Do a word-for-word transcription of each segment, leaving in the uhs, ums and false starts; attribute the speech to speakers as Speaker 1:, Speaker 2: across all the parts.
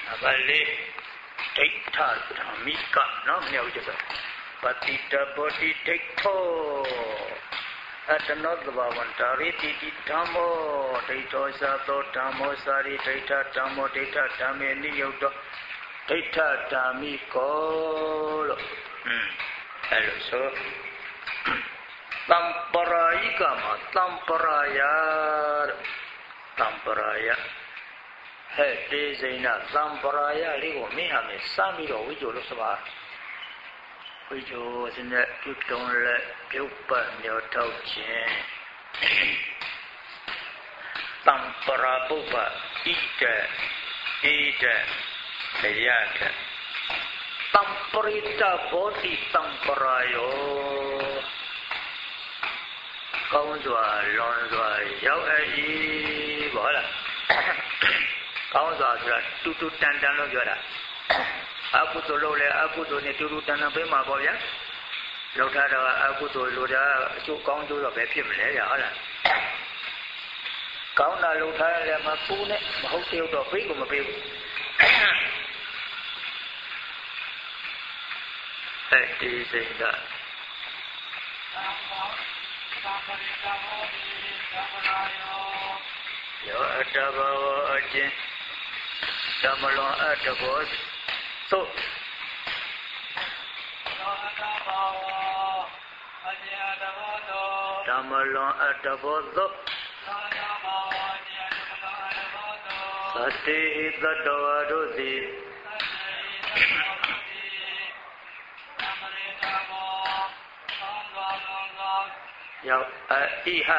Speaker 1: Abali Data Dhamika no Nyauja Patita Body Dicto Atanodhavantari Titi Dhammo Data Sato Dhammo Sari Data Dhammo Data Dhamme Niyoto Data Dhammiko Hello so Tamparayika ma Tamparaya Tamparaya Hey, this is not Tamparaya Ligo Mihame Samiro Vijo Sava Vijo was in the Kipton Pupa Neo Tauchin Tampara Pupa Ita Ita Sayaka Tamparita Boti Tamparayo Công dọa, lon dọa, giáo ấy bỏ là Công dọa là tu tu tan tan nó dọa là Aku tu lâu lệ, aku tu này tu tu tan nó phải mà bỏ giá Lâu ta đó, aku tu lâu ra chú con chú là phải phim lẽ rõ là Công là lâu ta là mà phu nè, mà không tiêu đồ phí của mà phiêu Ê, đi gì đó Yo adabo ajin Damalon adabo So Damalon adabo so Sati hidadawadu si Yo iha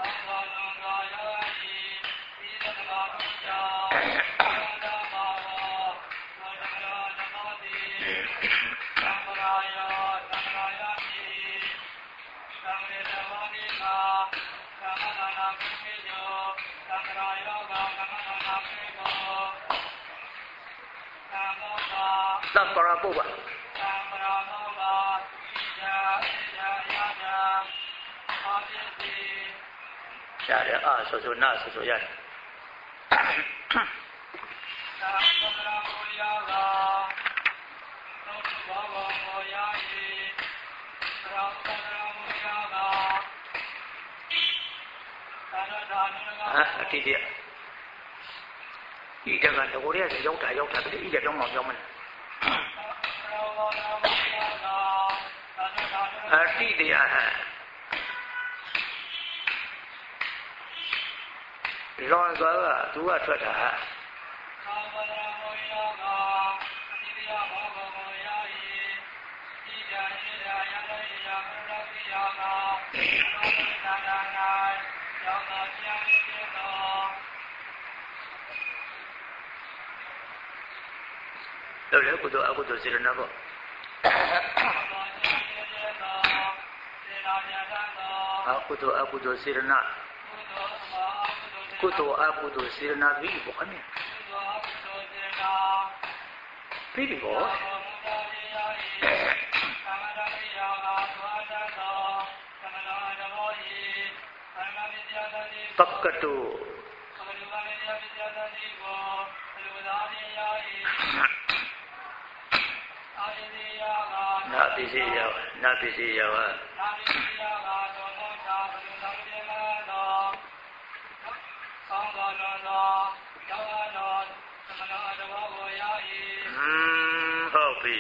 Speaker 1: Tampara Puba Dạ đấy, à, số số na, số số ya À, thì đi Ý chẳng là cô đấy, dấu trả, dấu trả, cái ý đẹp trong ngọt trong mình À, thì đi à Lo gỡ à, chú à thuật hả Đâu đấy, cô tôi, cô tôi sẽ nói bộ Aku tu aku tu sirna. Kutu aku tu sirna bi bukan ya? Bi bo. Pakkatu. Nabi siya, nabi siya. Hmm, hobi.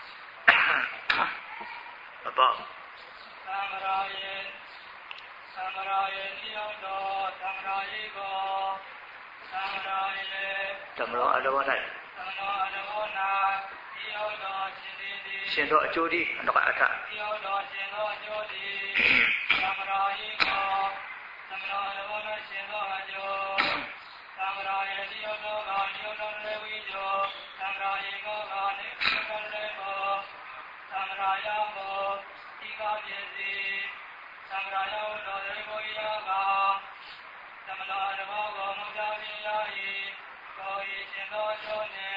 Speaker 1: Apa? Samarayen, samarayen yodo, samarayigo, samarayen. Samarayen ada mana? Samarayen ada mana? Yodo sendiri. Sendok jodi, nak ada. Yodo sendok jodi. Samarayigo, samarayen mana sendok jodi. Samarayen yodo, yodo lewijo, samarayigo, yodo lewo. Samrayamo, Ika Jezi, Samrayo, Dodribo Yaga, Samlaramo, Mujami Yai, Koi Chindo Jone,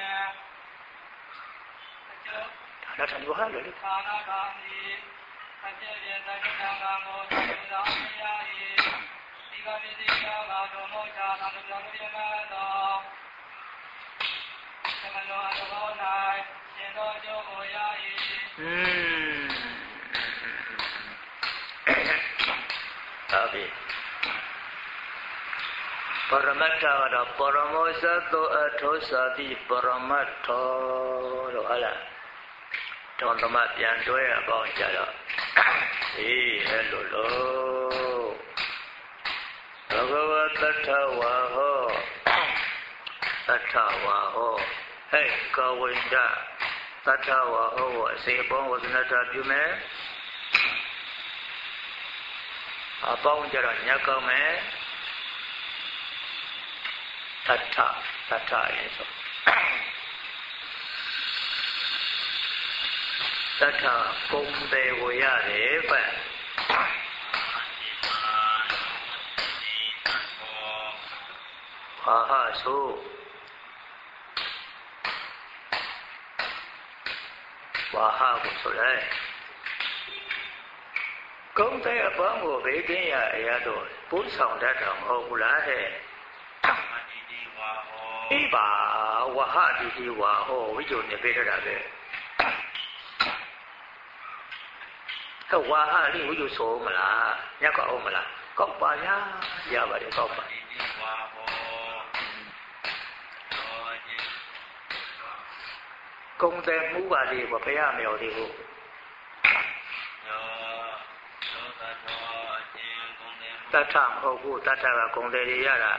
Speaker 1: Ada dua hal ini. Kana Kandi, Kajeli Tajangamo, Samrami Yai, Ika Jezi Yaga, Domo Jana, Mujami Yaga, อืมဟုတ်ပြီပရမတ္ထကတော့ပရမောဇ္ဇသောအထောသာတိပရမတ္ထလို့ဟုတ်လားတောင်းတမပြန်တွဲအပေါင်းကြတော့အေးအဲ့လိုလို့ဘဂဝတ္ထဝါဟောတ္ထဝါဟောဟဲ့ကဝိန္ဒတ္ထဝါဟောအစေပေါင်းဝဇနတာပြုမယ်အပေါင်းကြတော့ညက်ကောင်းမယ်တထတထရေဆိုတထကုံတယ်ကိုရတယ်ပဲဟာဟာဆိုဝါဟာကိုဆိုလဲကုံတဲ့အပေါင်းကိုဘေးကင်းရအရာတော့ပို့ဆောင်တတ်တာမဟုတ်ဘူးလားတဲ့အေးပါဝဟတိတိဝါဟောဝိဇ္ဇုနေပေးတာပဲဟဲ့ဝါဟလိဝိဇ္ဇုဆိုမလားညက်ကောက်မလားကောက်ပါညာရပါတယ်ကောက်ပါကုံတယ်မှုပါလေဘုရားမြော်လေးကိုတထမဟုတ်ဘူးတထကကုံတယ်ရရတာ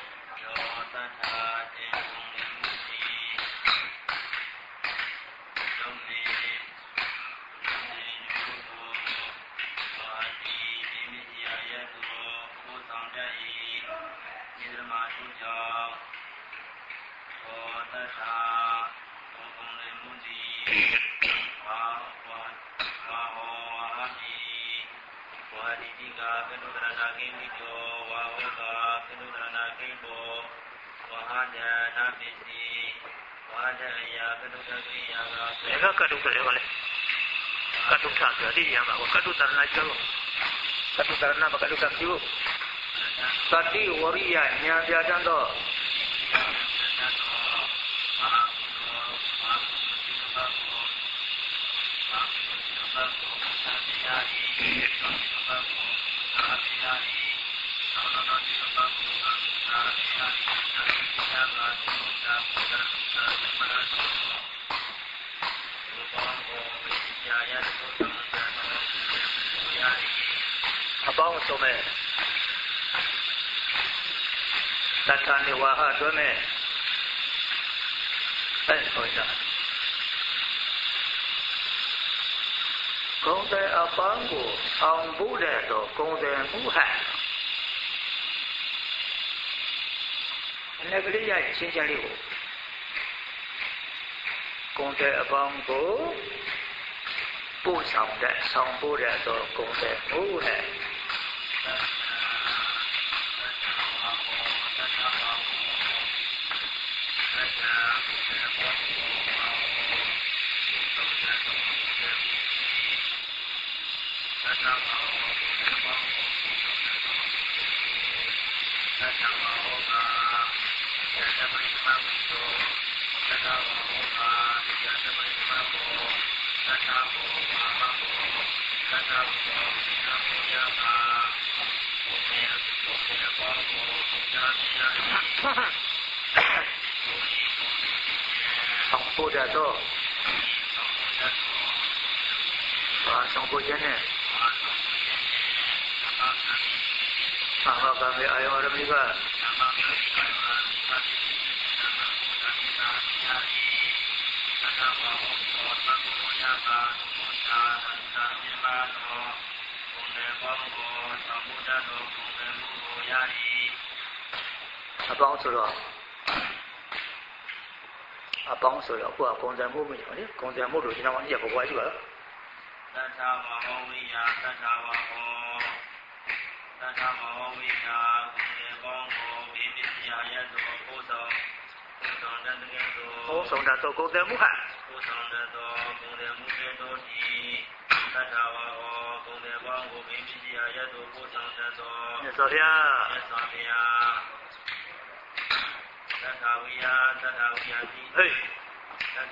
Speaker 1: ကကတုကလေးကလည်းကတုထားကြရည်ရမှာကတုတရဏကျော်ကတုတရဏမကတုကပြုသတိဝရိယညာပြတတ်တော့အပေါင်းဆုံးမဲ့တထနေဝါဟတွဲမဲ့အဲ့ဆိုကြကုံတဲ့အပေါင်းကိုအောင်ဖို့တဲ့တော့ကုံတယ်မှုဟဲ့အနေကလေးရရှင်းရှင်းလေးကိုကုံတဲ့အပေါင်းကိုပို့ဆောင်တဲ့ဆောင်ဖို့တဲ့တော့ကုံတယ်မှုဟဲ့ဆောင်ဖို့တဲ့တော့ဘာဆောင်ဖို့ခြင်းနဲ့ဘာဘာကမေအာယောရမိကအပေါင်းဆိုတော့အပေါင်းဆိုတော့ကိုယ်ကကုံတယ်မှုမလို့လေကုံတယ်မှုလို့ဒီနောက်မှညက်ပေါ်ရှိပါလားတထဝဟောဝိယတထဝဟောတထဝဟောဝိယကုံတယ်ပေါင်းကိုဘေးပစ္စယရသောကိုယ်တော်ကိုယ်တော်တဲ့ကဲ့သို့ဟောဆောင်တဲ့ကုံတယ်မှုဟာကိုယ်ဆောင်တဲ့ကုံတယ်မှုကဲ့သို့ဒီတထဝဟောကုံတယ်ပေါင်းကိုဘေးပစ္စယရသောကိုယ်ဆောင်တဲ့သောမြတ်စွာဘုရားမြတ်စွာဘုရားတထဝိယတထဝိယတိဟေး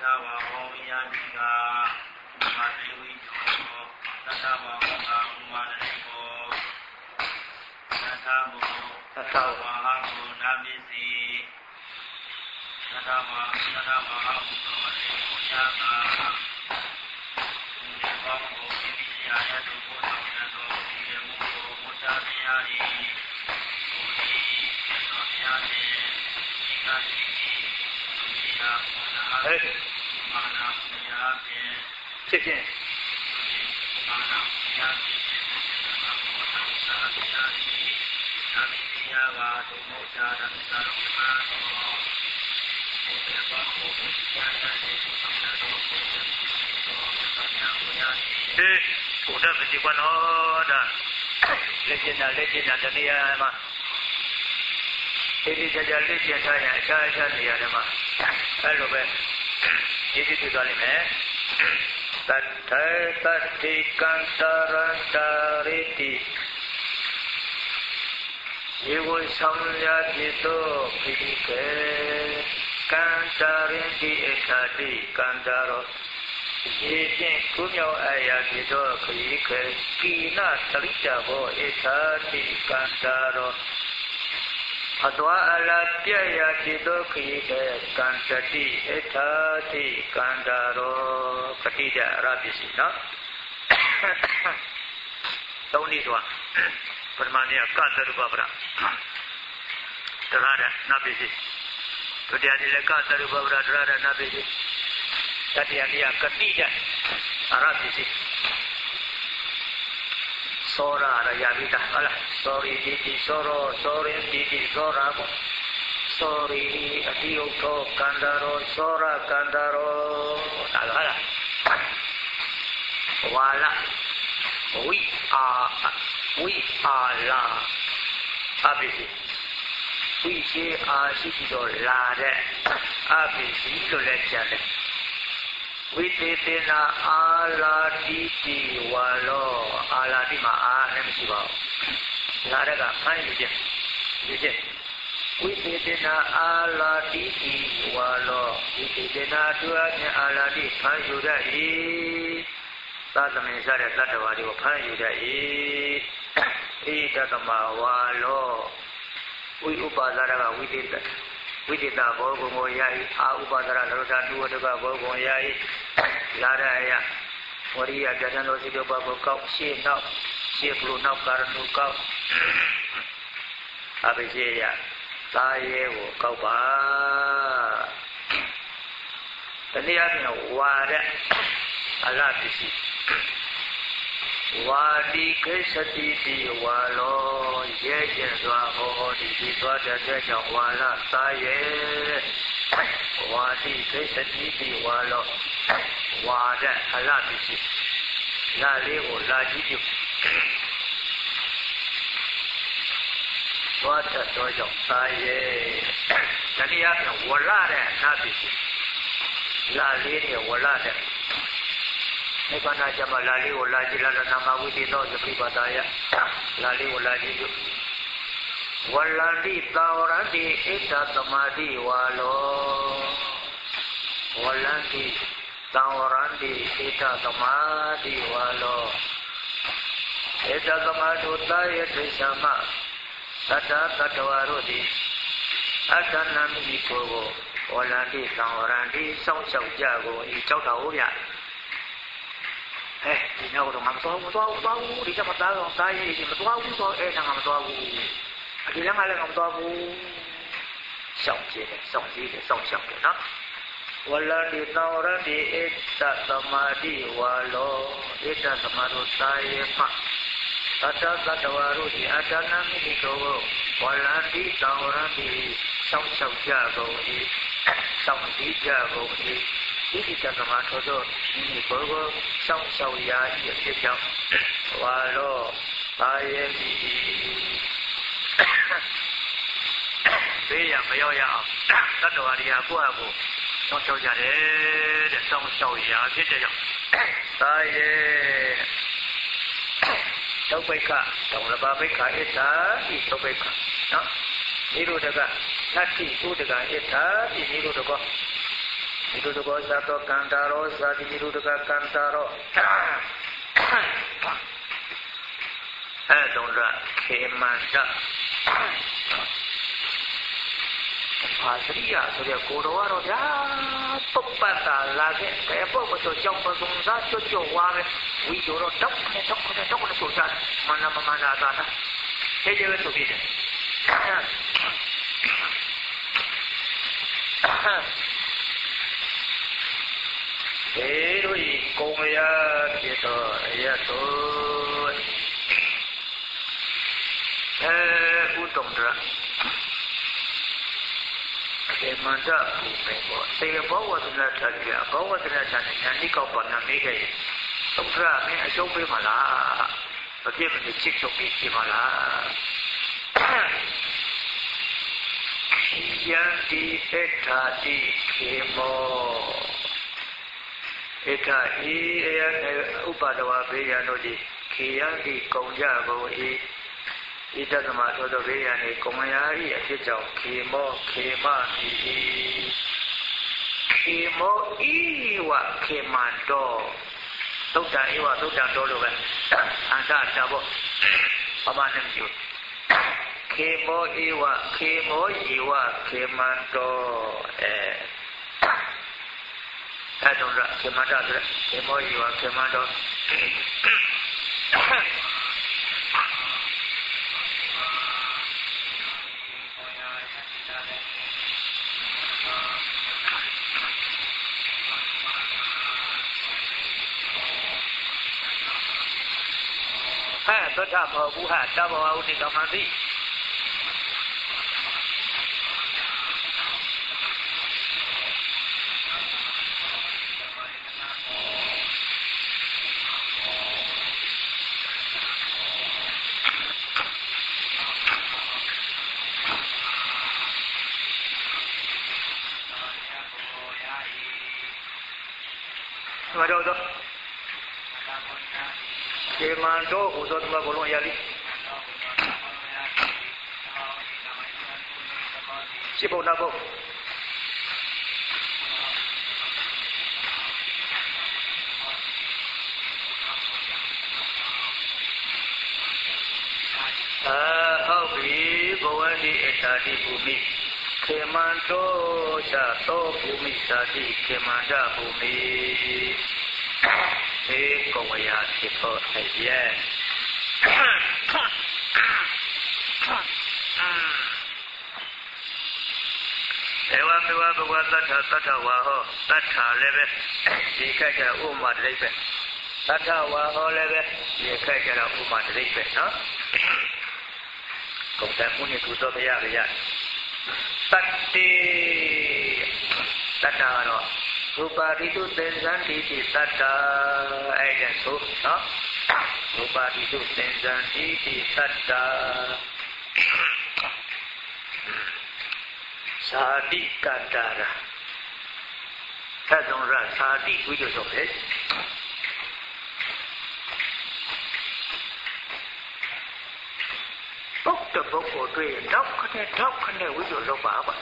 Speaker 2: ဝါဟောယံတိကာမတေဝိတောသတ္တဝါဟောအာဥမာတိကောသတ္တမောသတ္တဝါဟောနာပိစီသတ္တဝါသတ္တဝါဟောသောတေဝယံကာဒီဘောကိုပိပိယာယတုဘောတော်သောဒီရေမူကိုမောချမယာရီဘုရားသောမြတ်ရဲ့ဒီကတိဒီနာမနာဟဲ့မာနာပညာဖြင့်ဖြစ်ဖြင့်မာနာပညာဖြင့်မောဟသာသာသာသာမိယာဝါတုမောချာရသံသာမာနောဘုရားဘောဘုရားရဲ့သံဃာတော်ဘုရားရဲ့သံဃာတော်ရဲ့ဒီဘုရားပฏิပန်တော်ဒါလက်ကျင်တာလက်ကျင်တာတနည်းအားမှာဒီဒီကြကြလက်ကျင်ထားရင်အခြားအခြားနေရာတွေမှာအဲ့လိုပဲဒီဒီပြသွားလိမ့်မယ်သတ္ထေသတ္တိကံတရတရိတိယေဝဆောင်ရจิตောပိတိကေကံတရိတိအထာတိကံတရောယေဖြင့်ကုမြောက်အရာจิตောခရီးခေကိနတရိတဘောအထာတိကံတရောအတဝအလာပြရာจิตောခရီးခေကံတတိအထာတိကံတရောပတိဒရပစ္စည်းနော်သုံးနည်းသွားပထမနေ့ကကသရူပပရတရဒနာပစ္စည်းဒုတိယနေ့လည်းကသရူပပရတရဒနာပစ္စည်းတတိယနေ့ကကတိဒအရပစ္စည်းသောရရယဝိတာဟုတ်လားသောရီတိတိသောရောသောရင်တိတိသောရာဘောသောရီအတိယုတ်သောကန္တရောသောရကန္တရောဒါဟုတ်လားဝါလဝိအာဝိအာလာအပိစီဝိရှိအာရှိပြီးတော့လာတဲ့အပိစီလို့လည်းကြားတယ်ဝိသေသနာအာလာတိတိဝါလောအာလာတိမှာအာလည်းမရှိပါဘူးလာတဲ့ကမှန်းယူခြင်းယူခြင်းဝိသေသနာအာလာတိတိဝါလောဝိသေသနာသူအချင်းအာလာတိမှန်းယူတတ်၏သာသမင်စားတဲ့တတ္တဝါတွေကိုဖမ်းယူတတ်၏ဣဒကမဝါလောဝိဥပါဒရကဝိသေတဝိသေတဘောဂုံကိုယာဤအာဥပါဒရလောတာတုဝတကဘောဂုံယာဤလာရယဝရိယကြံတော်စီတောဘကိုကောက်ရှေ့နောက်ရှေ့ကလူနောက်ကာရဏုကောက်အဘိဇေယသာယေကိုကောက်ပါတနည်းအားဖြင့်ဝါတဲ့အလပစ္စည်းဝါတိခိသတိတိဝါလောရဲကျင်စွာဟောဟောတိဒီသွားတဲ့ကြောင့်ဝါလသာယေဝါတိခိသတိတိဝါလောဝါတဲ့အလပစ္စည်းလာလေးကိုလာကြည့်ပြုသွားတဲ့ကြောင့်သာယေတနည်းအားဖြင့်ဝလာတဲ့အလပစ္စည်းလာလေးနဲ့ဝလာတဲ့နိဗ္ဗာန်ကြမှာလာလေးကိုလာကြည့်လာနာမဝိသေသောသတိပါဒယလာလေးကိုလာကြည့်ဝလန္တိသာဝရတိဣဒ္ဓသမာတိဝါလောဝလန္တိသာဝရတိဣဒ္ဓသမာတိဝါလောဣဒ္ဓသမာတုသာယတိသမသတ္တတတ္တဝါတို့သည်အတ္တနာမိကိုကိုဝလန္တိသာဝရတိစောင့်ရှောက်ကြကိုဤကြောက်တော်ဟုတ်ဗျအဲဒီနောက်တော့မတော်ဘူးတော်တော်ဘူးဒီကမသားတော့တားရည်ဒီမတော်ဘူးတော့အဲငါမတော်ဘူးဒီလည်းမလည်းမတော်ဘူးရှောက်ကြည့်တယ်စောင့်ကြည့်တယ်စောင့်ရှောက်တယ်နော်ဝလန္တိသောရတိဣတ္တသမာတိဝါလောဣတ္တသမာတို့တာယေဖသတ္တသတ္တဝါတို့ဒီအတ္တနာမိတို့ဝလန္တိသောရတိစောင့်ရှောက်ကြကုန်၏စောင့်ကြည့်ကြကုန်၏ဒီကိစ္စမှာတော့ဒီဘောကိုစောင့်ရှောက်ရာဤအဖြစ်ကြောင့်ဝါလောသာယေတိဘေးရမရောက်ရအောင်တတ္တဝါတွေဟာကိုယ့်အကိုစောင့်ရှောက်ကြတယ်တဲ့စောင့်ရှောက်ရာဖြစ်တဲ့ကြောင့်သာယေသုပိကတောင်လဘာပိကဣဋ္ဌာဤသုပိကနော်နိရောဓကနတ္တိဥဒကဣဋ္ဌာဤနိရောဓကော
Speaker 1: ဒီလိုတော့သာတော့ကန္တာရောသာတိဒီလိုတကကန္တာရောအဲတုံးရခေမန္တပါစရိယဆိုတဲ့ကိုတော်ကတော့ဗျာပုပ္ပတာလာခဲ့တဲ့ပုပ္ပတော့ကြောင့်ပစုံစားချွတ်ချွတ်ဝါပဲဝီကျော်တော့တောက်နဲ့တောက်နဲ့တောက်နဲ့ဆိုစားမနမမနာတာတာthế giới với tụi mình thế rồi cùng ya kia to ya to thế u tổng ra thế mà ra u mình có thế bảo vật là thật là bảo vật là thật là đi cầu còn là mấy cái tổng ra mấy ở chỗ bên mà là ở kia mình chỉ chụp cái gì mà là yanti ethati khemo ethati ayane upadawa beyano di khiyanti kaungja bo e ithasama thodo beyane kaumaya hi a phit jaung khemo khema mi khemo iwa khemanto Tutta iwa tutta dolo be anta tabo pama nem ju khemo iwa khemo iwa khemanto eh adonra khemanta dra khemo iwa khemanto ha tất cả mọi vũ hạ ta bảo thì cảm ơn đi mà đâu rồi Thế mà đó của tôi mà bolong ya đi. Chỉ bộ nào bộ. À, hậu bị bộ anh đi ở đi bù mi. Thế mà đó cha to bù mi sa đi thế mà cha bù mi. Thế công ya thì thôi hay vậy. Ewa mewa bewa tata tata waho tata lebe di kaja umat lebe tata waho lebe di kaja umat lebe no. Công ta muốn đi tu tập ya ya. Tati tata nó. Rupaditu tenzanti tata aja tu no. Rupaditu tenzanti tata. Sadi kandara. Kadang ra sadi video sobe. Bốc từ bốc của tôi đốc cái này đốc cái này video lo bảo bạn.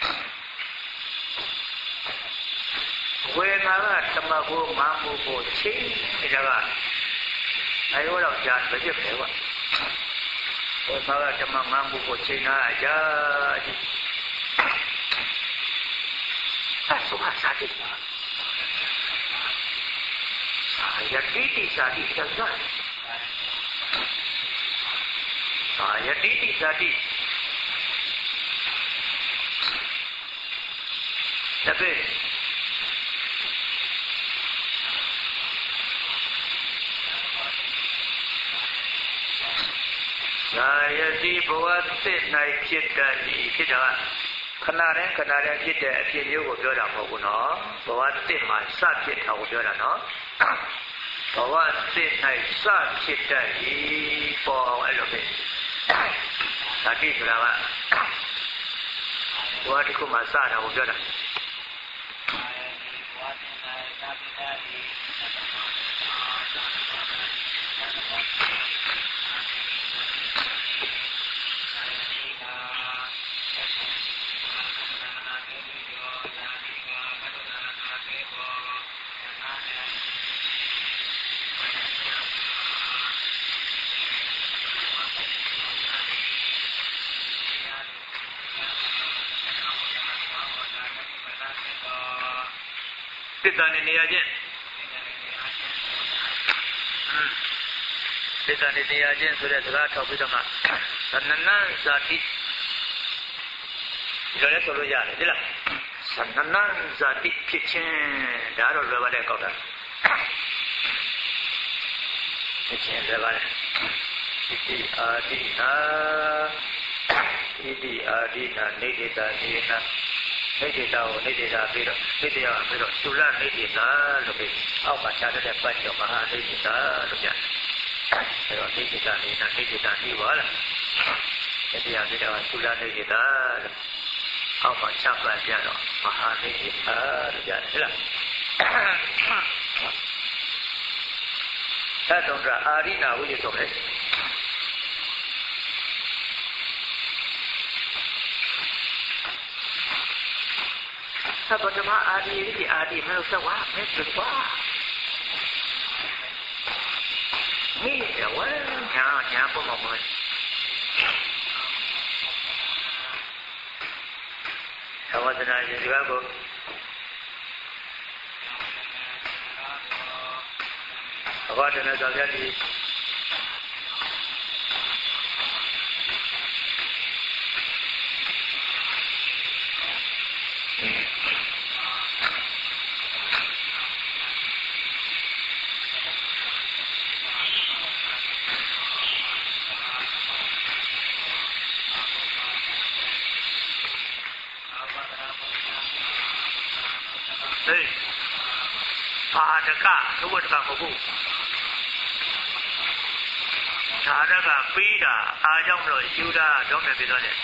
Speaker 1: Quên là tamago mamu bo chi cái đó. Ai có đâu chán với việc đấy bạn. Quên là tamago mamu bo chi na aja. Suha sadi. Saya titi sadi saja. Saya titi sadi. Tapi saya dibuat naik cita di kita. ခဏတိုင်းခဏတိုင်းဖြစ်တဲ့အဖြစ်မျိုးကိုပြောတာမဟုတ်ဘူးနော်ဘဝတစ်မှာစဖြစ်တာကိုပြောတာနော်ဘဝတစ်၌စဖြစ်တတ်၏ပေါ်အောင်အဲ့လိုပဲဒါတိဆိုတာကဘဝတစ်ခုမှာစတာကိုပြောတာသစ္စာနဲ့နေရာချင်းသစ္စာနဲ့နေရာချင်းဆိုတဲ့စကားထောက်ပြီးတော့မှသနနံဇာတိဒီလိုလဲဆိုလို့ရတယ်ဒီလားသနနံဇာတိဖြစ်ချင်းဒါတော့လွယ်ပါတယ်ကောက်တာဖြစ်ချင်းလွယ်ပါတယ်ဣတိအာဒိနာဣတိအာဒိနာနေတိတာနေနာနေတိတာကိုနေတိတာပြီးတော့နေတိတာပြီးတော့သုလနေတိတာလို့ပြီးအောက်မှာခြားတဲ့ပတ်ကျော်မဟာနေတိတာလို့ပြန်အဲတော့နေတိတာနေနာနေတိတာပြီးပါလားနေတိတာပြီးတော့သုလနေတိတာလို့အောက်မှာခြားပတ်ပြန်တော့မဟာနေတိတာလို့ပြန်ဟုတ်လားသတ္တံအာရိနာဝိရတော်လေသဗ္ဗဓမ္မအာဒီရိအာဒီမလို့ဆက်ဝါမဲစွာမိရဝညာညာပေါ်မှာပေါ်သဝတ္တနာရှင်ဒီဘက်ကိုဘာတနေကြကြသည်ပါဒကသုဝတ္တကမဟုတ်ဘူးဓာရကပေးတာအားကြောင့်မလို့ယူတာတော့မယ်ပြသွားတယ်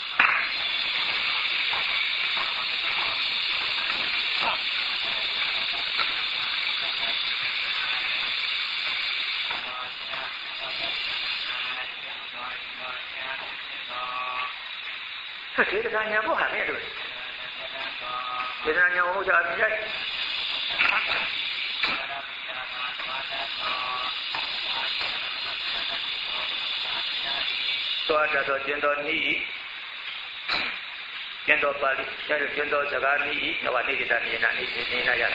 Speaker 1: ဒီကညာဘုဟာနဲ့တို့ဒီကညာဘုရားပြည့်သွားတတ်သောကျင့်တော်နည်းကျင့်တော်ပါဠိကျင့်တော်စကားနည်းနဝနိတိတနေနာနေနေနာရ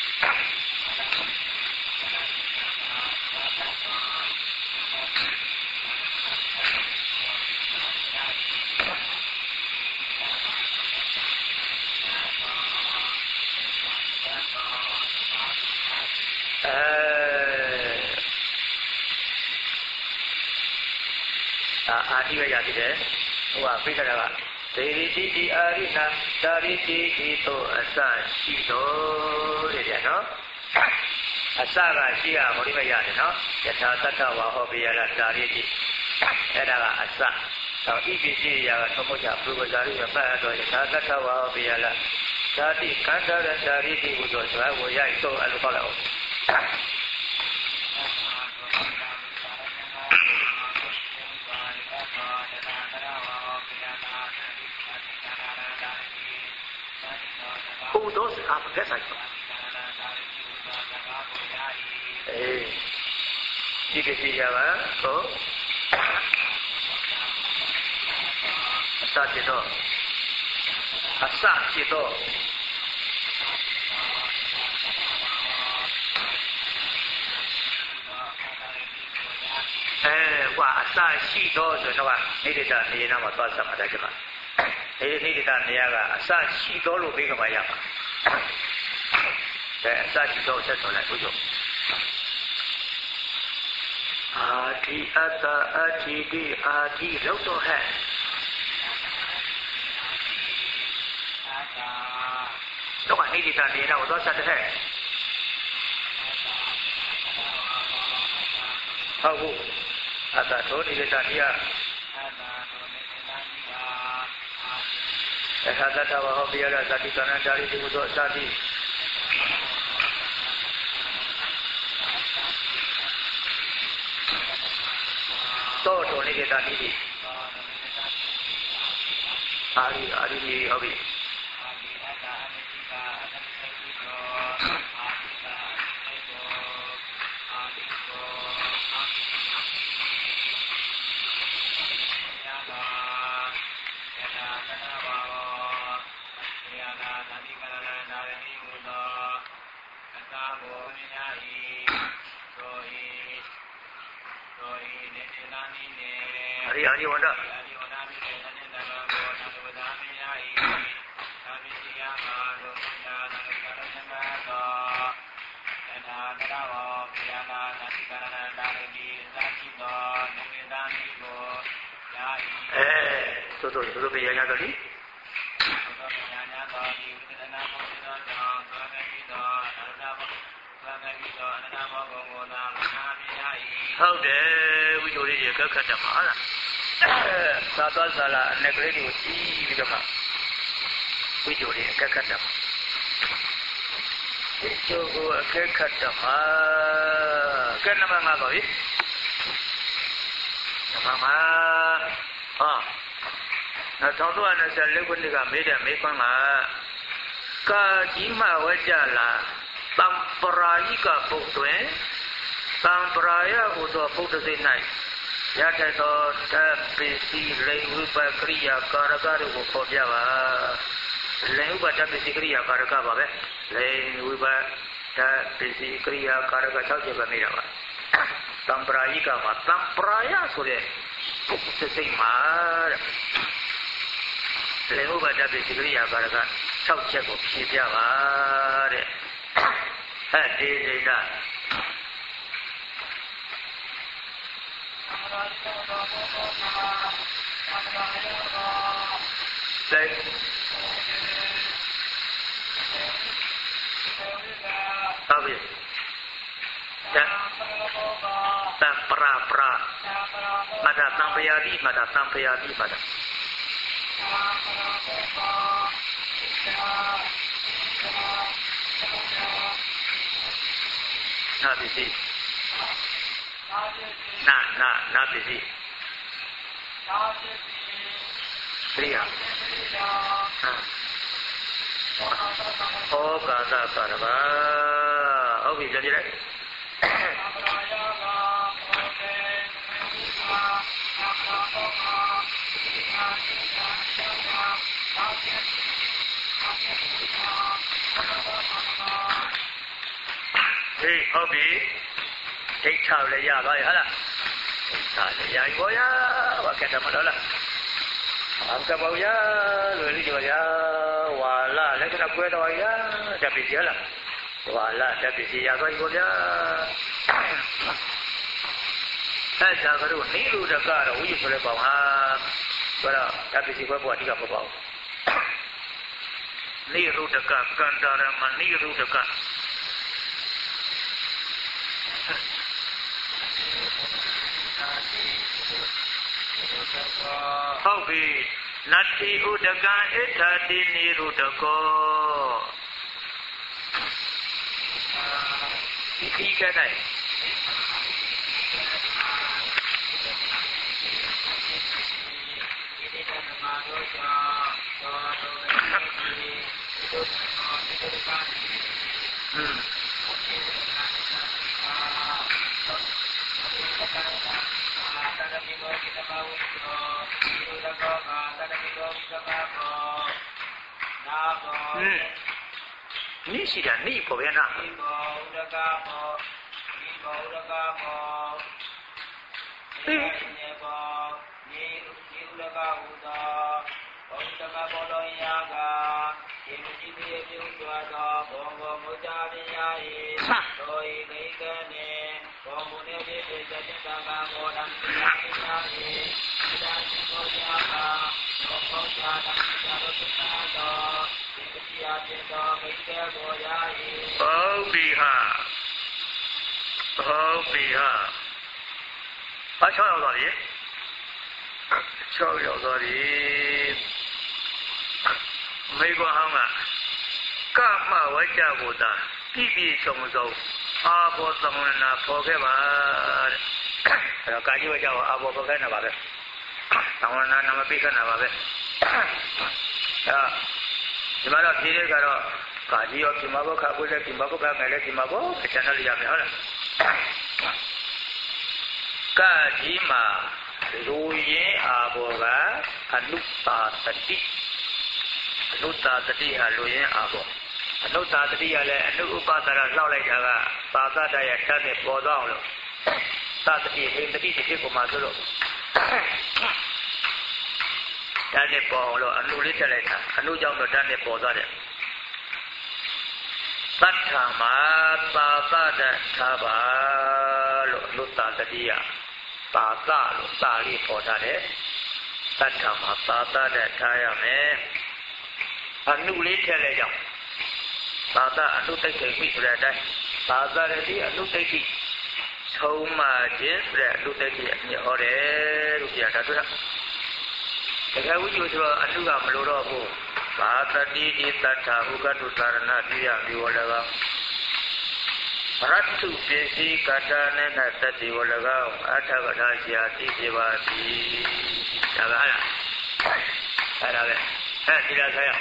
Speaker 1: အာတိဝရတိတယ်ဟိုကပြိခရကဒေဝတိတိအာရိနာသာရိတိဤသို့အစရှိတော်တဲ့ဗျာနော်အစကရှိရဟောဒီမရတယ်နော်ယထာတတ္တဝါဟောပိယရသာရိတိအဲ့ဒါကအစတော့ဤပစ္စည်းရာကသမုဒ္ဒပုဂ္ဂဇာရိယပတ်တော်ယထာတတ္တဝါဟောပိယရဇာတိကန္တရသာရိတိဟူသောဇာဝရရိုက်တော့အဲ့လိုခေါ်လိုက်အောင်ဟိုတော့အပကဆိုင်အေးဒီကစီရပါတော့အစဖြစ်တော့အစဖြစ်တော့အဲကွာအစရှိတော့ဆိုတော့နေတ္တနေနာမှာသွားစမှာတယ်ကျမဒီနိဒိတနေရာကအစရှိတော်လို့ပြီးကြမှာရပါအဲအစရှိတော်ဆက်ဆိုလိုက်ဘုရားအာတိအတ္တအတ္တိတိအာတိလောက်တော့ဟဲ့တော့နိဒိတနေရာကိုသွားဆက်တဲ့ဟဲ့ဟုတ်ဘူးအတ္တတော်နိဒိတနေရာယထာတတ္တဝါဟောပိယရဇာတိကဏ္ဍဓာရိတိဟုသောအစသည်သောတော်နေတဲ့တတိအာရိအာရိဟုတ်ပြီရိအာရိဝန္တအဲသို့တော့သူတို့ပြရရတော့လေဟုတ်တယ်ဝိဇ္ဇိလေးတွေကခတ်တတ်မှာလားသာသွားစာလာအနက်ကလေးတွေကိုကြည့်ပြီးတော့မှဝိဇ္ဇိလေးကခတ်တတ်မှာဝိဇ္ဇိကိုအခက်ခတ်တတ်မှာကဲနံပါတ်၅ပါပြီနံပါတ်၅ဟာ၂၀၂၄ခုနှစ်ကမေးတဲ့မေးခွန်းကကာကြီးမဝကြလာတံပရာယိကပုတ်တွင်တံပရာယဟူသောပုဒ်စိတ်၌ရထသောဓာတ်ပစ္စည်းလိင်ဝိပကရိယာကာရကတို့ကိုပေါ်ပြပါလိင်ဝိပဓာတ်ပစ္စည်းကရိယာကာရကပါပဲလိင်ဝိပဓာတ်ပစ္စည်းကရိယာကာရက၆ချက်ပဲမိတာပါတံပရာယိကမှာတံပရာယဆိုတဲ့ပုဒ်စိတ်မှာလေဥပဒပစ္စည်းကရိယာကာရက၆ချက်ကိုဖြေပြပါတဲ့ဟဲ့ဒီစိတ်ကစိတ်ဟုတ်ပြီတံပရာပရာမတာတံပယာတိမတာတံပယာတိမတာနာပစ္စည်းနာနာနာပစ္စည်းကရိယာဟောကာသကာရဘာဟုတ်ပြီကြည့်လိုက်ဟေးဟုတ်ပြီထိတ်ချလည်းရပါရဲ့ဟုတ်လားဒါလည်းရရောရဘာကတမလို့လားအကဘောရလွယ်လေးကြောရဝါလာလက္ခဏာကွဲတော်ရတပိစီလားဝါလာတပိစီရသွားပြီဗျာအဲ့ဒါကတော့နိရုဒ္ဓကတော့ဝိဇ္ဇဆိုတဲ့ပေါင်းဟာဆိုတော့တပိစီကွဲပေါ်အဓိကပေါ်ပါဘူးနိရုဒ္ဓကကန္တာရမနိရုဒ္ဓကဟုတ်ပြီနတ္တိဥဒကံဣထာတိနိရုဒ္ဓကောဒီခိကတဲ့อืมนี่สิดานี่ပေါ်ဗျာနာနိဘောဥဒကမောနိဘောဥဒကမောနိနေဘောနိနိဥဒကဟုသောဘုဒ္ဓကဘောလောယာကဒီမတိပြေပြုသွားသောဘောဘောမုဒ္ဒပိယဟိသောဤမိကနေဘောမုနေပြေပြေသတ္တကမောဒံပိယဟိဣဒံတိဘောယာကဘောဘောသာတံသာရတနာသောဒီပတိယပြေသောမိတ်တေဘောယာဟိဟုတ်ပြီဟာဟုတ်ပြီဟာဘာချောရောက်သွားပြီချောရောက်သွားပြီမိဘဟောင်းကကမဝကြကိုသာပြည့်ပြည့်စုံစုံအာဘောသမဏနာပေါ်ခဲ့ပါတဲ့အဲ့တော့ကာကြီးဝကြကိုအာဘောပေါ်ခဲ့နေပါပဲသမဏနာနာမပိခဏပါပဲအဲ့ဒီမှာတော့ဒီလေးကတော့ကာကြီးရောဒီမှာဘောခါကိုလည်းဒီမှာဘောခါငယ်လည်းဒီမှာဘောပဋ္ဌာန်းလေးရမယ်ဟုတ်လားကာကြီးမှာလူရင်းအာဘောကအနုပါတတိအနုတာတတိဟာလူရင်းအာဘောအနုတာတတိကလည်းအနုဥပဒရာလောက်လိုက်တာကသာသတရဲ့ဓာတ်နဲ့ပေါ်သွားအောင်လို့သာတတိဟိတတိဖြစ်ကိုမှဆိုလို့ဓာတ်နဲ့ပေါ်အောင်လို့အနုလေးထည့်လိုက်တာအနုကြောင့်တော့ဓာတ်နဲ့ပေါ်သွားတယ်သတ္ထမှာသာသတ္ထာပါလို့အနုတ္တတတိယသာသလို့စာလေးပေါ်ထားတယ်သတ္ထမှာသာသတ္ထာရမယ်အနုလေးထည့်လိုက်ကြောင်းသာသအနုတိတ်ခိမိဆိုတဲ့အတိုင်းသာသရတိအနုတိတ်ခိဆုံးမခြင်းဆိုတဲ့အနုတိတ်ခိအမြင်ဟောတယ်လို့ပြတာတွေ့လားတကယ်ဝိကျိုးဆိုတော့အနုကမလိုတော့ဘူးဘာတတိတိတ္ထာဥက္ကတုသာရဏပြရမျိုးလည်းကောရတ္ထုပစ္စည်းကတ္တနဲ့တတ္တိဝလည်းကောအထကထာရှာသိပြပါသည်ဒါကအဲ့ဒါအဲ့ဒါပဲအဲ့ဒီလားဆက်ရ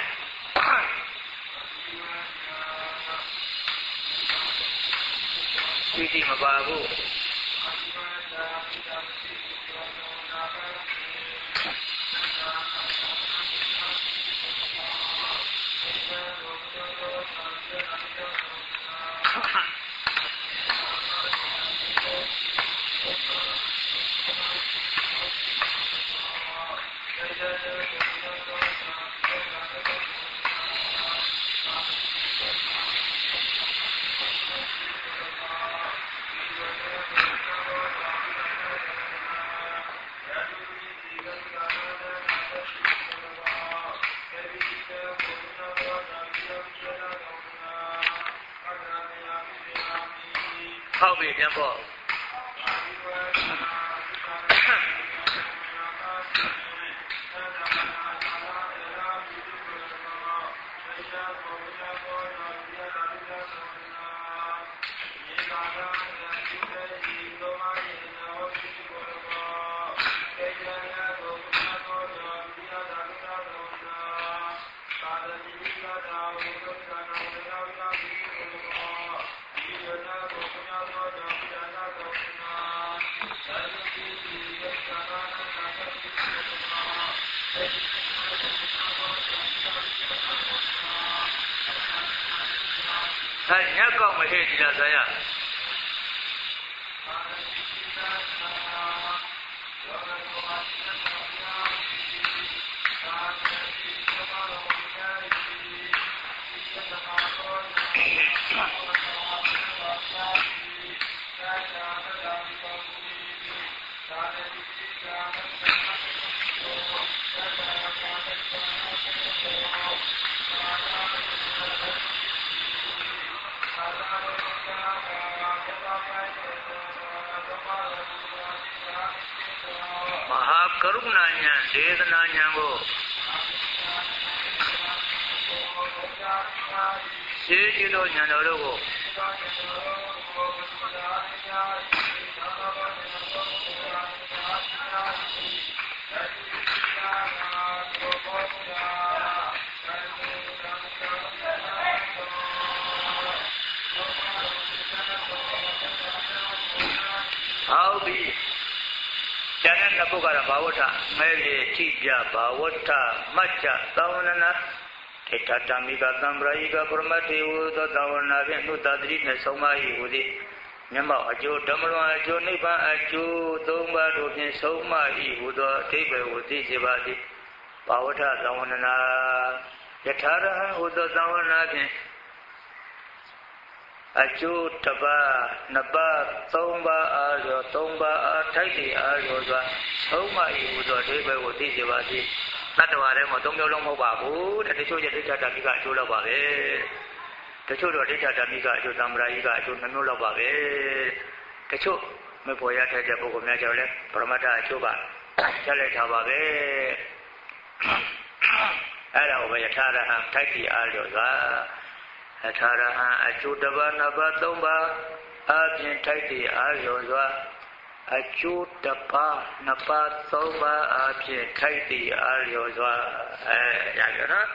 Speaker 1: ဒီဒီမပါဘူး好比bien过。哎，你要搞没事，你咋这样？ကရုဏာဉာဏ်ဒေသနာဉာဏ်ကိုရှင်းကြည့်သောဉာဏ်တော်တို့ကိုဟုတ်ပြီကျန်တဲ့နှစ်ပုဒ်ကတော့ဘာဝဋ္ဌမဲလေထိပြဘာဝဋ္ဌမတ်ချသဝနနာထေထတမိကသံပရာယိကပရမတေဝသောသဝနာဖြင့်နှုတ်တတိနဲ့ဆုံးမ၏ဟူသည်မျက်မှောက်အကျိုးဓမ္မလွန်အကျိုးနိဗ္ဗာန်အကျိုးသုံးပါးတို့ဖြင့်ဆုံးမ၏ဟူသောအဓိပ္ပာယ်ကိုသိစေပါသည်ဘာဝဋ္ဌသဝနနာယထာရဟံဟူသောသဝနာဖြင့်အကျိုးတစ်ပါးနှစ်ပါးသုံးပါးအားရောသုံးပါးအားထိုက်တည်အားရောစွာဆုံးမ၏ဟူသောအဓိပ္ပာယ်ကိုသိစေပါသည်တတ္တဝါလည်းမသုံးမျိုးလုံးမဟုတ်ပါဘူးတချို့ကျဒိဋ္ဌဓမ္မိကအကျိုးလောက်ပါပဲတချို့တော့ဒိဋ္ဌဓမ္မိကအကျိုးသံဃာကြီးကအကျိုးနှမျိုးလောက်ပါပဲတချို့မပေါ်ရတဲ့ပုဂ္ဂိုလ်များကြောင့်လည်းပရမတ္ထအကျိုးကချက်လိုက်ထားပါပဲအဲ့ဒါကိုပဲယထာရဟံထိုက်တည်အားရောစွာယထာရဟံအကျိုးတစ်ပါးနှစ်ပါးသုံးပါးအပြင်ထိုက်တည်အားရောစွာအကျိုးတစ်ပါးနှစ်ပါးသုံးပါးအပြင်ထိုက်တည်အားရောစွာအဲရပြီနော်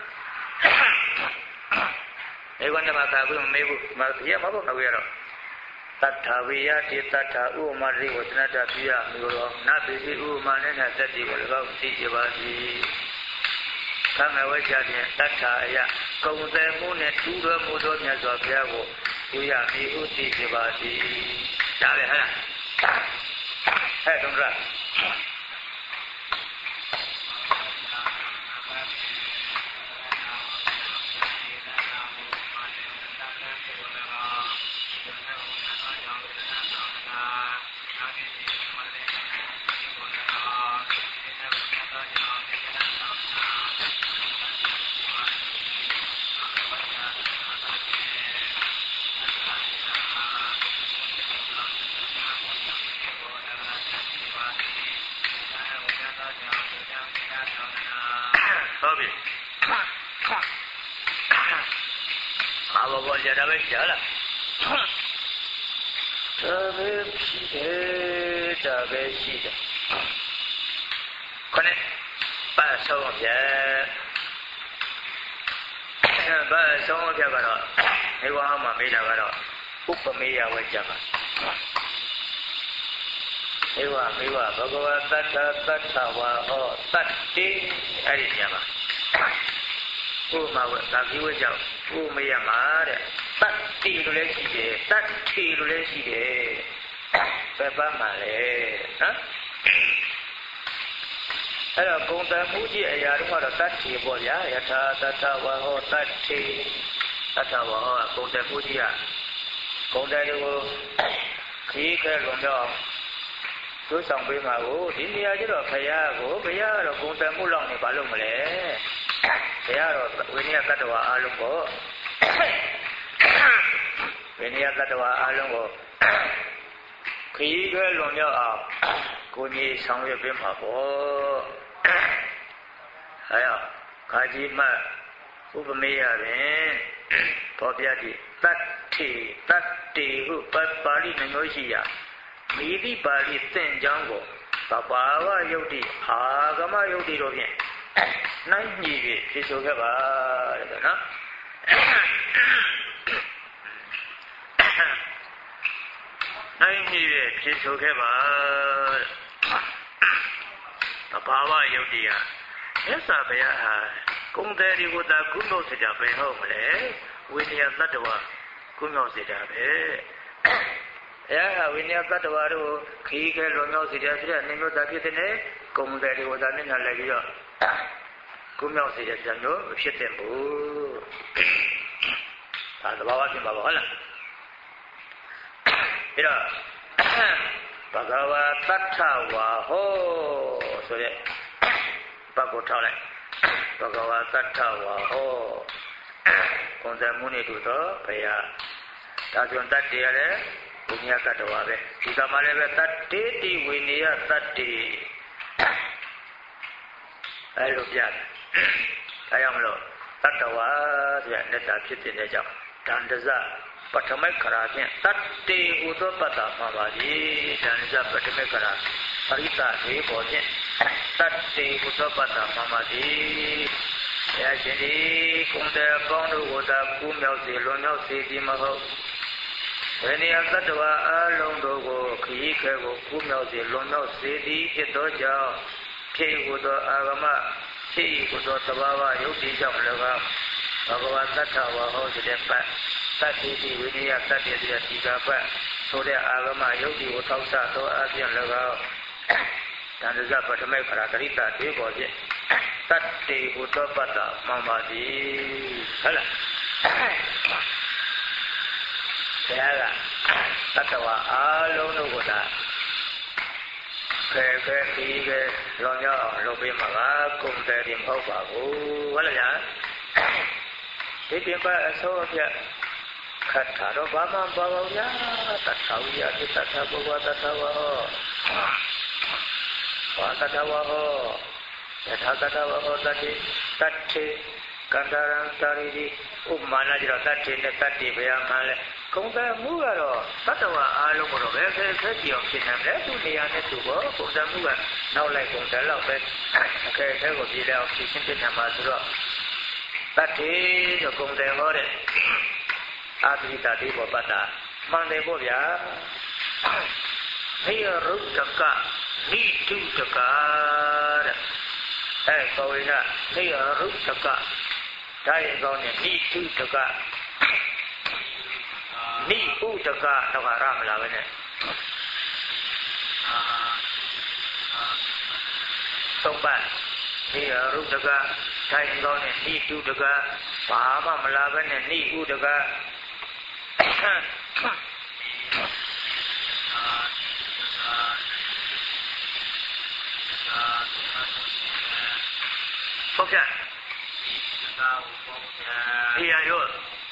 Speaker 1: ဒီကွန်းမှာသာဘူးမမေးဘူးမရမဟုတ်တော့ရတော့တတ္ထဝိယတိတတ္ထဥပမာရိဝသနတပြိယမျိုးတော်နတ်ပိစီဥပမာနဲ့နဲ့သက်တည်ကို၎င်းသိကြပါသည်သံဃာဝိချဖြင့်တတ္ထအယကုံတယ်မှုနဲ့ထူးတော်မူသောမြတ်စွာဘုရားကိုယူရမည်ဟုသိကြပါသည်ဒါပဲဟဲ့လားဟဲ့တုံးရတယ်ဒါပဲရှိတယ်ဟုတ်လားဒါပဲရှိတယ်ဒါပဲရှိတယ်ခொနစ်ပတ်ဆုံးပြပတ်ဆုံးပြကတော့ဒီဝါမှာမေးတာကတော့ဥပမေယဝေကြပါဧဝမေဝဘဂဝတ္တတ္ထတ္ထဝါဟောတတ္တိအဲ့ဒီညမှာဥပမာဝေသာကိဝေကြောင့်ဥမေယမှာတဲ့တတ္တိလို့လည်းရှိတယ်တတ္တိလို့လည်းရှိတယ်ဘယ်ပတ်မှာလဲနော်အဲ့တော့ဂုံတမှုကြီးအရာတော့တတ္တိပေါ့ဗျာယထာတတ္ထဝါဟောတတ္တိတတ္ထဝါဟောဂုံတမှုကြီးကဂုံတယ်ကိုခီးခဲလွန်တော့သူဆောင်ပေးမှာကိုဒီနေရာကျတော့ဘုရားကိုဘုရားကတော့ဂုံတမှုလောက်နေဘာလို့မလဲဘုရားတော့ဝိနည်းတတ္တဝါအလုံးကိုဝိနည်းတတ္တဝါအလုံးကိုခီးခဲလွန်တော့အောင်ကိုကြီးဆောင်ရွက်ပေးမှာပေါ့အဲရခါကြီးမဥပမေယပင်ပေါ်ပြတိတတ္တိတတ္တိဟုပါဠိနှမျိုးရှိရာမိတိပါဠိသင်ကြောင်းကိုသဘာဝယုတ်တိအာဂမယုတ်တိတို့ဖြင့်နိုင်ညည်ပြီးဖြေဆိုခဲ့ပါတဲ့နော်နိုင်ညည်ပြီးဖြေဆိုခဲ့ပါတဲ့သဘာဝယုတ်တိဟာမြတ်စွာဘုရားဟာကုံတယ်ဒီကိုသာကုသိုလ်စေတာပဲဟုတ်မလဲဝိနည်းတတ္တဝါကုမြောက်စေတာပဲဘုရားဟာဝိနည်းတတ္တဝါတို့ခီးခဲလွန်မြောက်စေတာဆိုတဲ့အနေမျိုးသာဖြစ်တဲ့ကုံတယ်ဒီကိုသာမျက်နှာလိုက်ပြီးတော့ကုမြောက်စေတဲ့ကြောင့်မျိုးမဖြစ်တဲ့ဘူးဒါသဘာဝဖြစ်ပါပါဟုတ်လားပြီးတော့ဘဂဝါတတ္ထဝါဟောဆိုတဲ့ပတ်ကိုထောက်လိုက်ဘဂဝါတတ္ထဝါဟောကွန်တယ်မှုနေတူတော့ဘုရားဒါဆိုတတ္တိရလည်းဝိနည်းတတ္တဝါပဲဒီကမှာလည်းပဲတတ္တိတိဝိနည်းတတ္တိအဲလိုပြတယ်ဒါကြောင့်မလို့တတ္တဝါဆိုတဲ့လက်တာဖြစ်တဲ့ကြောင့်တန်တဇပထမခရာဖြင့်တတ္တိဟူသောပတ္တမှာပါပြီတန်တဇပထမခရာပရိသဒေပေါ်ဖြင့်တတ္တိဟူသောပတ္တမှာပါပြီဘုရားရှင်ဒီကုံတဲ့အပေါင်းတို့ကိုသာကူးမြောက်စေလွန်မြောက်စေသည်မဟုတ်ဝိနည်းတတ္တဝါအလုံးတို့ကိုခရီးခဲကိုကူးမြောက်စေလွန်မြောက်စေသည်ဖြစ်သောကြောင့်ဖြစ်ဟူသောအာဂမဖြစ်ဟူသောသဘာဝယုတ်တိကြောင့်လည်းကားဘဂဝါတတ္ထဝါဟောတဲ့ပတ်တတ္တိတိဝိနည်းတတ္တိတဲ့ဒီကပတ်ဆိုတဲ့အာဂမယုတ်တိကိုထောက်ဆသောအပြင်လည်းကားတန်တဇပထမခရာတရိတာဒေပေါ်ဖြင့်တတ္တိဟူသောပတ္တမှန်ပါသည်ဟုတ်လားဘုရားကတတ္တဝါအလုံးတို့ကိုသာခဲခဲပြီးခဲလောမြောက်အောင်လုပ်ပေးမှာပါကုံတယ်ဒီမဟုတ်ပါဘူးဟုတ်လားညာဒီပြင်ပအစိုးအပြတ်ခတ်တာတော့ဘာမှမပါဘူးညာတတ္ထဝိယတတ္ထဘုရားတတ္ထဝါဟောဘာတတ္ထဝါဟောယထာတတ္ထဝါဟောတတ္တိတတ္ထိကန္တရံတာရိဥပမာနာကြတော့တတ္ထိနဲ့တတ္တိဘယ်မှာလဲကုံတယ်မှုကတော့တတ္တဝါအားလုံးကတော့ဘယ်ခဲခဲကြည့်အောင်ဖြစ်နေလဲသူနေရာနဲ့သူပေါ့ကုံတယ်မှုကနောက်လိုက်ကုံတယ်လောက်ပဲအခဲခဲကိုပြည်လဲအောင်ဖြစ်ချင်းဖြစ်နေမှာဆိုတော့တတ္ထိဆိုကုံတယ်ဟောတဲ့အာတိတတိဘောပတ္တမှန်တယ်ပေါ့ဗျာဟိယရုတ္တကနိတုတကတဲ့အဲကောဝိနဟိယရုတ္တကဒါရင်ကောင်းတဲ့နိတုတကနိဥတကတော့ရမလားပဲနဲ့သုံးပါဒီရုတ္တကထိုင်ကောင်းတဲ့နိတုတကဘာမှမလာပဲနဲ့နိဥတကဟုတ်ကဲ့ဒီရရော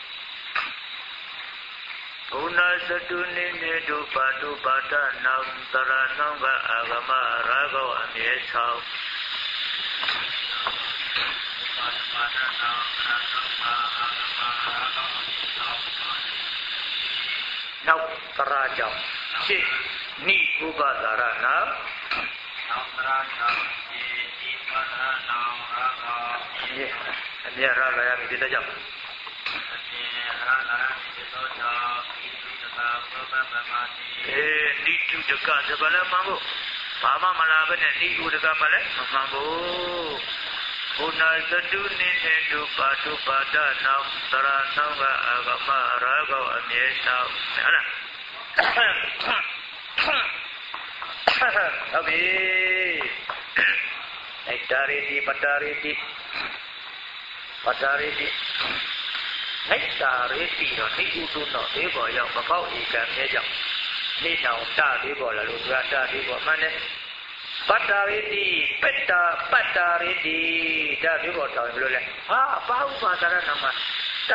Speaker 1: ဘုနာစတုနိနေတုပါတုပါဒနာတရဏံကအာဂမရာဂောအမြဲဆောင်နောက်သရာကြောင့်ရှင်းနိဥပဒါရနာနောက်သရာကြောင့်ရှင်းနိဥပဒါရနာအမြဲအမြဲရလာရပြီတဲ့ကြောင့်အမြဲရလာရပြီတဲ့ကြောင့်ဣတုတကဘဘဗမတိအေးနိတုတကသဘလမဟုတ်ဘာမှမလာဘဲနဲ့နိဥဒကမလည်းမမှန်ဘူးဘုနာသတုနိနေတုပါတုပါဒနာသရနောကအဂမရာဂောအမြဲတောင်းဟုတ်လားဟုတ်ပြီအိတ္တရိတိပတ္တရိတိပတ္တရိတိအိတ္တရိတိတော့နိဥတုတော့ဒီပေါ်ရောက်မပေါက်ဧကံမြဲကြောင့်နိတောင်တဒီပေါ်လာလို့သူကတဒီပေါ်မှန်တယ်ပတ္တရိတိပတ္တပတ္တရိတိဒါဒီပေါ်တောင်းဘယ်လိုလဲဟာဘာဥပါဒရဏမှာတ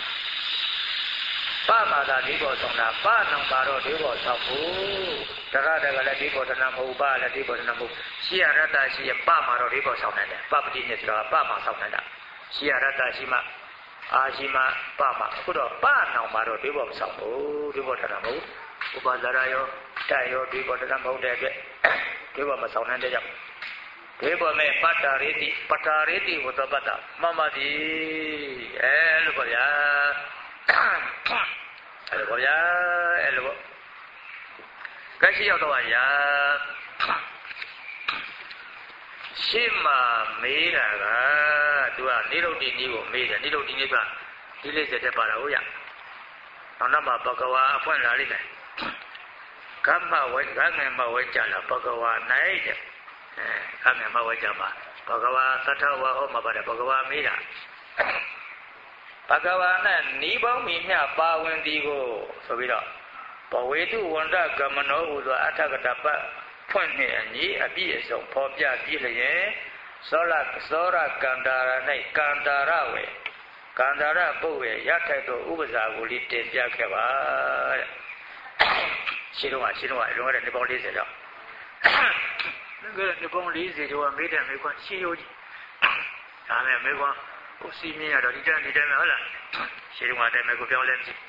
Speaker 1: ပါမာသာဒီပေါ်ဆောင်တာပါနံပါတော့ဒီပေါ်ဆောင်ဘူးတရတကလည်းဒီပေါ်တဏမဟုတ်ပါလည်းဒီပေါ်တဏမဟုတ်ရှိရတ္တရှိရပါမာတော့ဒီပေါ်ဆောင်တယ်ပပတိနဲ့ဆိုတာပါမာဆောင်တယ်ရှိရတ္တရှိမှအာရှိမှပါမာအခုတော့ပါနံပါတော့ဒီပေါ်မဆောင်ဘူးဒီပေါ်တဏမဟုတ်ဥပါဒရာယောတယောဒီပေါ်တဏမဟုတ်တဲ့အတွက်ဒီပေါ်မဆောင်တဲ့ကြောင့်ဒီပေါ်မဲ့ပတ္တရိတိပတ္တရိတိဝတ္တပတ္တမမတိအဲလိုပါဗျာအဲ့လိုပါဗျာအဲ့လိုပေါ့ကဲရှိရောက်တော့ရာရှင်းမမေးတာကသူကနိရုဒ္ဓိနည်းကိုမေးတယ်နိရုဒ္ဓိနည်းကဒီလေးစက်တက်ပါတော့ဟုတ်ရနောက်တော့ဘဂဝါအဖွင့်လာလိမ့်မယ်ကမ္မဝေကငယ်မဝေကြလားဘဂဝါနိုင်တဲ့အဲကငယ်မဝေကြမှာဘဂဝါသထဝါဟောမှာပါတယ်ဘဂဝါမေးတာဘဂဝါနဲ့ဤပေါင်းမိမြပါဝင်သည်ကိုဆိုပြီးတော့ဘဝေတုဝန္တကမနောဟူသောအထကတပတ်ဖွင့်နှင့်အညီအပြည့်အစုံဖော်ပြပြီးလျင်သောရသောရကန္တာရ၌ကန္တာရဝေကန္တာရပုဝေရထိုက်သောဥပဇာကိုလေးတင်ပြခဲ့ပါတဲ့ရှင်းတော့ရှင်းတော့အလုံးရတဲ့နေပေါင်း၄၀ကျော်ငါကနေပေါင်း၄၀ကျော်မေးတယ်မေးခွန်းရှင်းရိုးကြီးဒါနဲ့မေးခွန်းဟိုစီးမြင်ရတော့ဒီတန်းဒီတန်းဟုတ်လားရှင်းတော့တဲ့မေးခွန်းပြောင်းလဲကြည့်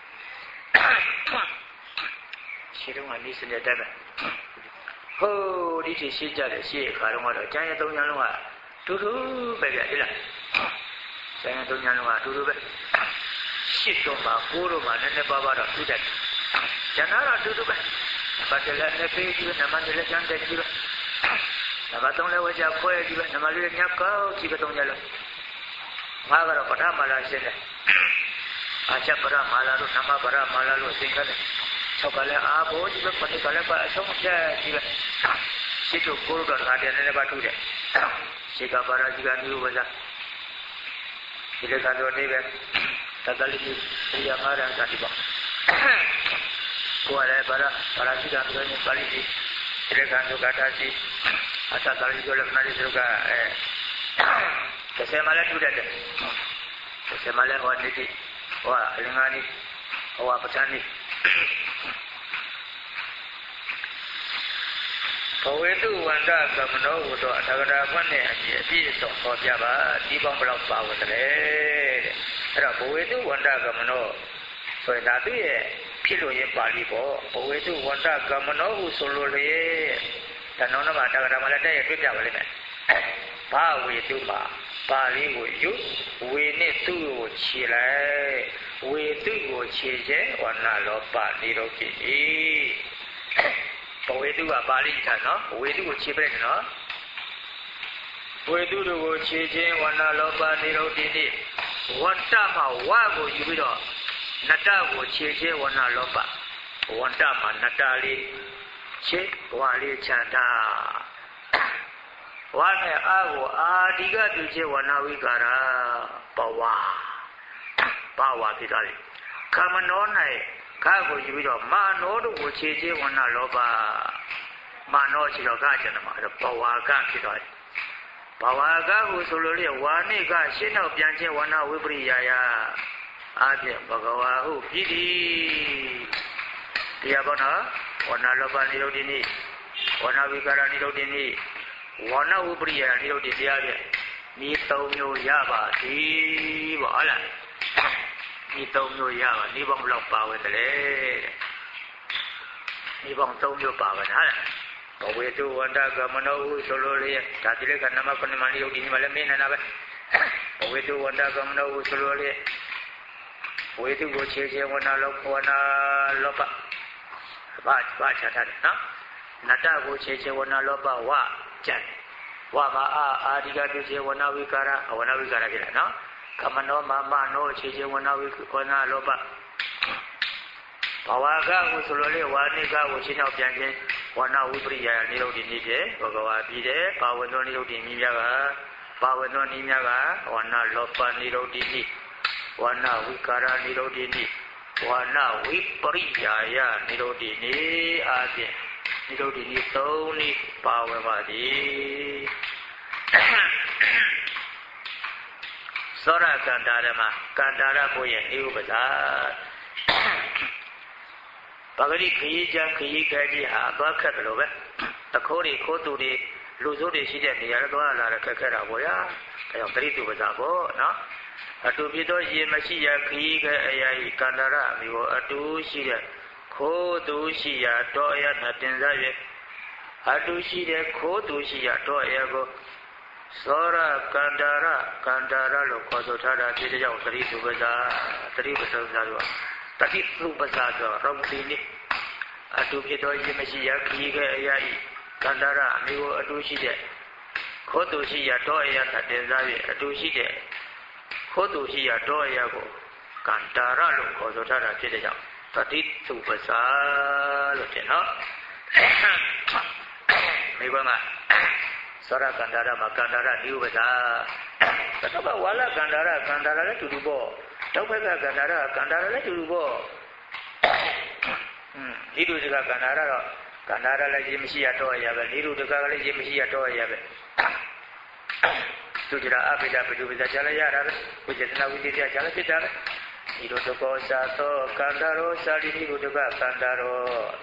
Speaker 1: ရှင်းတော့နေစနေတဲ့ပဲဟိုဒီချီရှင်းကြတယ်ရှင်းခါတော့ကတော့ကျန်ရဲ့သုံးချမ်းလုံးကတူတူပဲကြဟဲ့လားကျန်ရဲ့သုံးချမ်းလုံးကတူတူပဲရှင်းတော့မှကိုးတော့မှနည်းနည်းပါးပါတော့ပြတတ်ကျန်တာတူတူပဲဘာတလဲနေပေးကြည့်နမတလဲကျန်တဲ့ကြည့်ပဲနမသုံးလဲဝကြဖွဲကြည့်ပဲနမလေးညက်ကောက်ကြည့်ပဲသုံးကြလို့ငါကတော့ပထမလာရှင်းတယ်အာချပရမာလာလို့နမပရမာလာလို့သင်္ကန်း၆ကလည်းအာဘောကြည့်ပဲပဋိကလည်းပါအဆုံးဖြတ်ကြည့်ပဲရှိတော့ကိုယ်တော်ကတည်းကလည်းပါထူးတယ်ရှိကပါရကြီးကမျိုးဝဇာဒီလေကတော့နေပဲတတလိပြရမာရန်ကတိပါကိုယ်လည်းပါရပါရရှိကမျိုးနဲ့ပါဠိဒီလေကတော့ကတာရှိအတတလိကျော်လည်းခဏလေးသူကအဲကစေမလည်းထူးတယ်ကစေမလည်းဟောနေတိဟောအလင်္ဂါနိဟောပဋ္ဌာနိဘဝေတုဝန္တကမနောဟူသောအထကရာဘတ်နဲ့အပြည့်အပြည့်စုံဟောပြပါဒီပေါင်းဘယ်လောက်ပါဝင်တယ်တဲ့အဲ့တော့ဘဝေတုဝန္တကမနောဆိုရင်ဒါသူရဲ့ဖြစ်လို့ရပါဠိပေါ့ဘဝေတုဝန္တကမနောဟုဆိုလို့လေဒါနောနမအထကရာမှာလည်းတဲ့ရပြပြပါလိမ့်မယ်ဘာဝေတုမှာပါဠိကိုယူဝေနဲ့သူ့ကိုခြေလိုက်ဝေသူ့ကိုခြေခြင်းဝဏလောပနိရောဓိဘဝေတုကပါဠိထားနော်ဝေတုကိုခြေပလိုက်နော်ဝေတုတို့ကိုခြေခြင်းဝဏလောပနိရောဓိနိဝတ္တမှာဝကိုယူပြီးတော့နတ္တကိုခြေခြင်းဝဏလောပဝတ္တမှာနတ္တလေးခြေဝါလေးချန်တာဝါနဲ့အာကိုအာဒီကတူချေဝနာဝိကာရပဝါပဝါဖြစ်သွားတယ်ခမနော၌ခါကိုယူပြီးတော့မာနောတို့ကိုခြေချေဝနာလောဘမာနောခြေတော့ကကျန်တယ်မှာပဝါကဖြစ်သွားတယ်ပဝါကကိုဆိုလို့လေဝါနိကရှင်းတော့ပြန်ချင်းဝနာဝိပရိယာယအာဖြင့်ဘဂဝါဟုပြည်သည်တရားပေါ့နော်ဝနာလောဘနိရောဓိနိဝနာဝိကာရနိရောဓိနိဝဏဝုပရိယနိရောဓိတရားဖြင့်နီးသုံးမျိုးရပါသည်ပေါ့ဟုတ်လားနီးသုံးမျိုးရပါနီးပေါင်းဘယ်လောက်ပါဝင်တယ်လဲနီးပေါင်းသုံးမျိုးပါဝင်ဟုတ်လားဘဝေတုဝန္တကမနောဟုဆိုလိုလေဒါတိလေကနမပဏိမဏိယုတ်ဒီမှာလည်းမင်းနေတာပဲဘဝေတုဝန္တကမနောဟုဆိုလိုလေဝေတုကိုခြေခြေဝနာလောဝနာလောပဘာဘာချတာနော်နတကိုခြေခြေဝနာလောပဝကြံဝမှာအာအာဒီကတုခြေဝနာဝိကာရဝနာဝိကာရဖြစ်လာနော်ကမနောမမနောခြေခြေဝနာဝိဝနာလောပဘဝကဟုဆိုလိုလေဝါနိကကိုရှင်းတော့ပြန်ခြင်းဝနာဝိပရိယနိရောဓိနိဖြင့်ဘဂဝါပြီးတယ်ပါဝနောနိရောဓိနိများကပါဝနောနိများကဝနာလောပနိရောဓိနိဝနာဝိကာရနိရောဓိနိဝနာဝိပရိယာယနိရောဓိနိအားဖြင့်နိရောဓိနိသုံးနည်းပါဝင်ပါသည်သောရကန္တာရမကန္တာရဘုရဲ့နိဥပဒာပဂရိခရီးချမ်းခရီးခဲကြီးဟာသွားခက်တယ်လို့ပဲတခိုးတွေခိုးသူတွေလူဆိုးတွေရှိတဲ့နေရာတော့သွားလာရခက်ခဲတာပေါ့ဗျာဒါကြောင့်တတိတုပဇာပေါ့နော်အတူဖြစ်သောရေမရှိရခရီးခဲအရာဤကန္တာရအမျိုးအတူရှိတဲ့ခိုးသူရှိရာတော့အရာနဲ့တင်စား၍အတူရှိတဲ့ခိုးသူရှိရာတော့အရာကိုသောရကန္တာရကန္တာရလို့ခေါ်ဆိုထားတာဖြစ်တဲ့ကြောင့်တတိတုပဇာတတိပဇာဆိုတာတတိသုပဇာဆိုရောတိနိအတူဖြစ်သောရေမရှိရခရီးခဲအရာဤကန္တာရအမျိုးအတူရှိတဲ့ခိုးသူရှိရာတော့အရာနဲ့တင်စား၍အတူရှိတဲ့ခိုးသူရှိရာတော့အရာကိုကန္တာရလို့ခေါ်ဆိုထားတာဖြစ်တဲ့ကြောင့်တတိသုပဇာလို့ထင်နော်မိဘကသောရကန္တာရမှာကန္တာရနိဥပဒာတော့ဝါလကန္တာရကန္တာရလည်းတူတူပေါ့တောက်ဘက်ကကန္တာရကန္တာရလည်းတူတူပေါ့ဒီလိုတကကန္တာရတော့ကန္တာရလည်းရေမရှိရတော့ရပဲဒီလိုတကလည်းရေမရှိရတော့ရပဲသူကြအပိဒပတုပဇာချလည်းရတာပဲဝိဇ္ဇနာဝိသေယချလည်းဖြစ်တာပဲဒီလိုတကောသာသောကန္တာရောစာတိဒီလိုတကကန္တာရော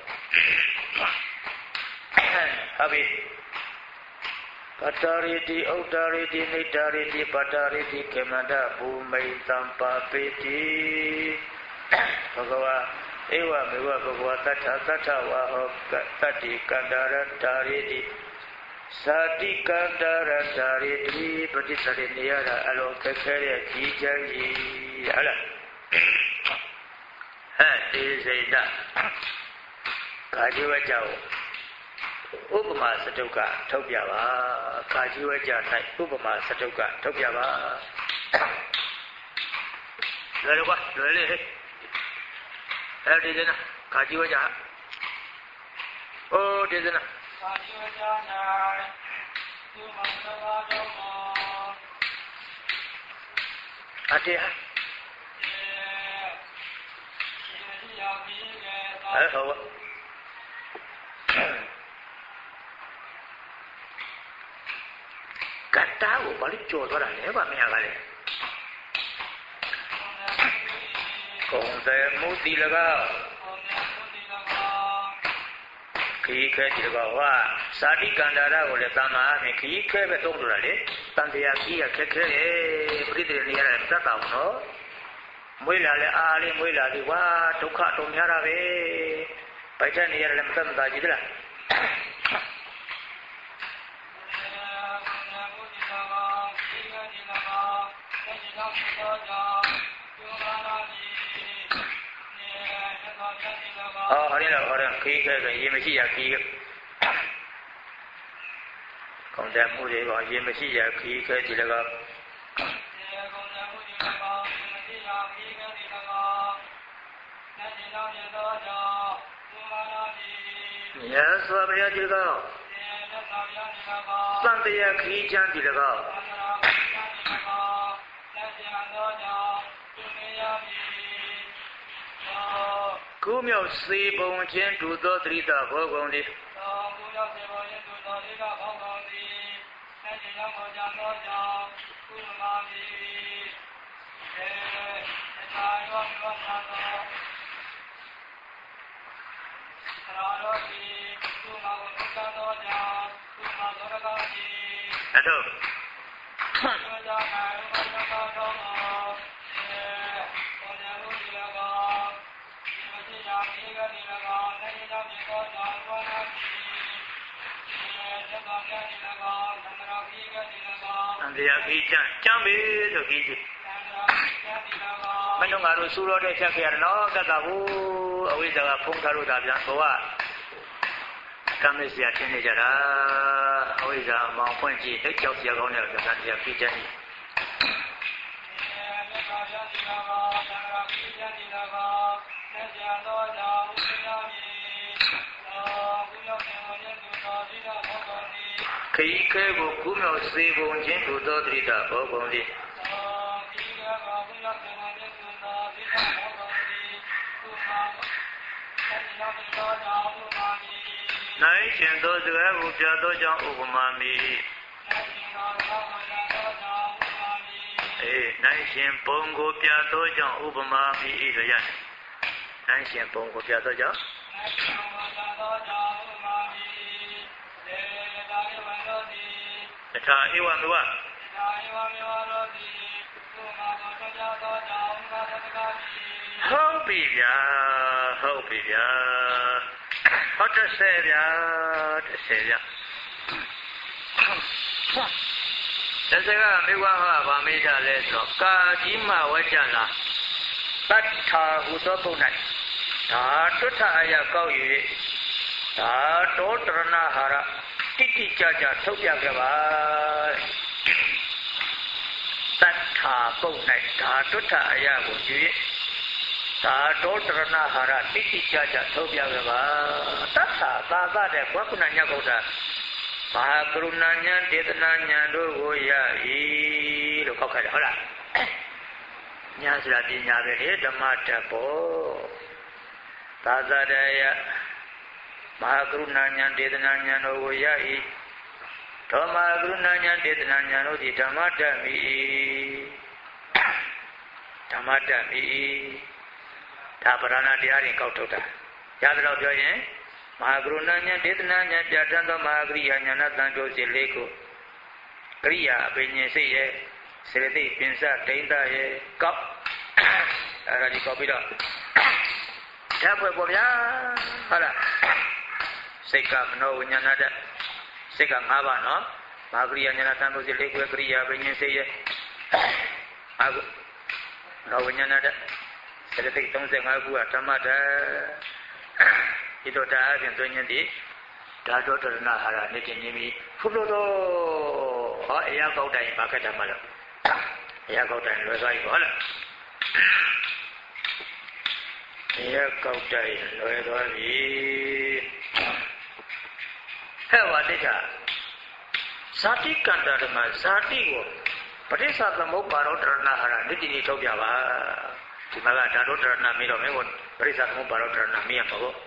Speaker 1: ဟုတ်ပြီပတ္တရိတိဥဒ္ဒရိတိနိတ္တရိတိပတ္တရိတိကေမန္တဘူမိသံပါပိတိဘဂဝါဧဝမေဝဘဂဝါတတ္ထသတ္ထဝါဟောတတ္တိကန္တာရတာရိတိသာတိကန္တာရတာရိတိပฏิသရိနေရတာအလောခက်ခဲတဲ့ကြီးချမ်းကြီးဟုတ်လားဟဲ့ဒီစိတ်ဓာတ်ကာจิวကြောင့်ဥပမာစတုကထုတ်ပြပါကာจิวကြ၌ဥပမာစတုကထုတ်ပြပါလွယ်လို့ကွာလွယ်လေအဲဒီကကာจิวကြအိုးဒီကနကာจิวကြ၌သူမန္တဝါတော်မအတေဟဲ့ဟုတ်ကတ္တာကိုဘာလို့ကြော်သွားတာလဲဗာမင်းကလည်းကုံတယ်မုတိလကခီးခဲဒီလကဟောစာတိကန္တာရကိုလည်းတဏ္ဍာအမြင်ခီးခဲပဲသုံးလို့လားလေတန်တရားခီးရခက်ခဲတယ်ပရိသေနေရတယ်တတ်တာဘူးနော်မွေးလာလဲအားလေးမွေးလာပြီဝါဒုက္ခတုံများတာပဲပိုက်ချက်နေရတယ်မတတ်မသာကြည့်သလားအော်ဟောရင်တော့ဟောရင်ခီးခဲဆိုရေမရှိရခီးကောင်းတဲ့မှုတွေပေါ့ရေမရှိရခီးခဲဒီလကမြတ်စွာဘုရားဒီကောသံတရားခီးချမ်းဒီကောကုမြောက်စေပုံချင်းဒုသောသရိတဘောဂုံဒီကုမြောက်စေပုံချင်းဒုသောသရိတဘောဂုံဒီဆက်ကြရောက်ပေါ်ကြသောကြောင့်ကုလမာမီအဲသာယောဘောသာသောရာရောတိကုမာဝုတ္တသောကြောင့်ကုမာသောရကောတိအဲ့တော့တရားကြီးကြံကြံပြီဆိုကြီးကြီးမင်းတို့ငါတို့စူတော်တဲ့ချက်ကြရတော့တတ်တာဘူးအဝိဇ္ဇာကဖုံးထားလို့ဒါပြန်ဘဝကံမစရာထင်နေကြတာအဝိဇ္ဇာမောင်ဖွင့်ကြည့်တိတ်ကြောက်စရာကောင်းတဲ့တရားတရားကြီးကြံခီးခဲကိုကုမြောက်စေပုံချင်းတို့သောတိတာဘောပုံလေးနိုင်ရှင်သောစကားကိုပြသောကြောင့်ဥပမာမီအေးနိုင်ရှင်ပုံကိုပြသောကြောင့်ဥပမာမီဆိုရနိုင်ရှင်ပုံကိုပြသောကြောင့်တထာဧဝမေဝဟုတ်ပြီဗျာဟုတ်ပြီဗျာဟုတ်တယ်ဆယ်ဗျာတစ်ဆယ်ဗျာတစ်ဆယ်ကမိဘဟာဗာမေးတာလဲဆိုတော့ကာကြီးမဝဲကြလားတတ္ထာဟုသောပုဏ္ဏဒါတွဋ္ဌအယကောက်၍ဒါတောတရဏဟာရတိတိကျကျထုတ်ပြခဲ့ပါတတ္ထာပုဏ္ဏဒါတွဋ္ဌအယကိုယူ၍ဒါတောတရဏဟာရတိတိကျကျထုတ်ပြခဲ့ပါတတ္ထာသာသတဲ့ဘုက္ခဏညဗုဒ္ဓမဟာကရုဏာဉာဏ်ဒေသနာဉာဏ်တို့ကိုရ၏လို့ခောက်ခဲ့တယ်ဟုတ်လားညာဆိုတာပညာပဲလေဓမ္မတတ်ဖို့သာသတဲ့မဟာကရုဏာဉာဏ်ဒေသနာဉာဏ်တို့ကိုရ၏သောမဟာကရုဏာဉာဏ်ဒေသနာဉာဏ်တို့သည်ဓမ္မတတ်မိဓမ္မတတ်မိဒါပရဏတရားတွေကောက်ထုတ်တာရတယ်တော့ပြောရင်မဟာကရုဏာဉာဏ်ဒေသနာဉာဏ်ပြဋ္ဌာန်းသောမဟာကရိယာဉာဏ်တန်ကြိုးစီလေးကိုကရိယာအပင်ဉ္စိတ်ရဲ့စေတသိက်ပင်စဒိဋ္ဌရဲ့ကောက်အဲ့ဒါဒီကောက်ပြီးတော့ဓာတ်ပွဲပေါ့ဗျာဟုတ်လားစိတ်ကမနောဝိညာဏတ္တစိတ်က၅ပါးနော်မဟာကရိယာဉာဏ်တန်ကြိုးစီလေးကိုကရိယာအပင်ဉ္စိတ်ရဲ့အခုနောဝိညာဏတ္တစေတသိက်၃၅ခုကဓမ္မတတ်ဒီတော့ဒါအပြင်သွင်းခြင်းဒီဓာတောတရဏဟာရနေတင်နေပြီဖုလို့တော့ဟောအရာကောက်တိုင်းဘာခက်တယ်မလို့အရာကောက်တိုင်းလွယ်သွားပြီဟုတ်လားအရာကောက်တိုင်းလွယ်သွားပြီဟဲ့ဝါတိကဇာတိကန္တာဓမ္မဇာတိကိုပဋိစ္စသမုပ္ပါရောတရဏဟာရနေတင်နေထုတ်ပြပါဒီမှာကဓာတောတရဏမေးတော့မင်းကပဋိစ္စသမုပ္ပါရောတရဏမေးရမှာပေါ့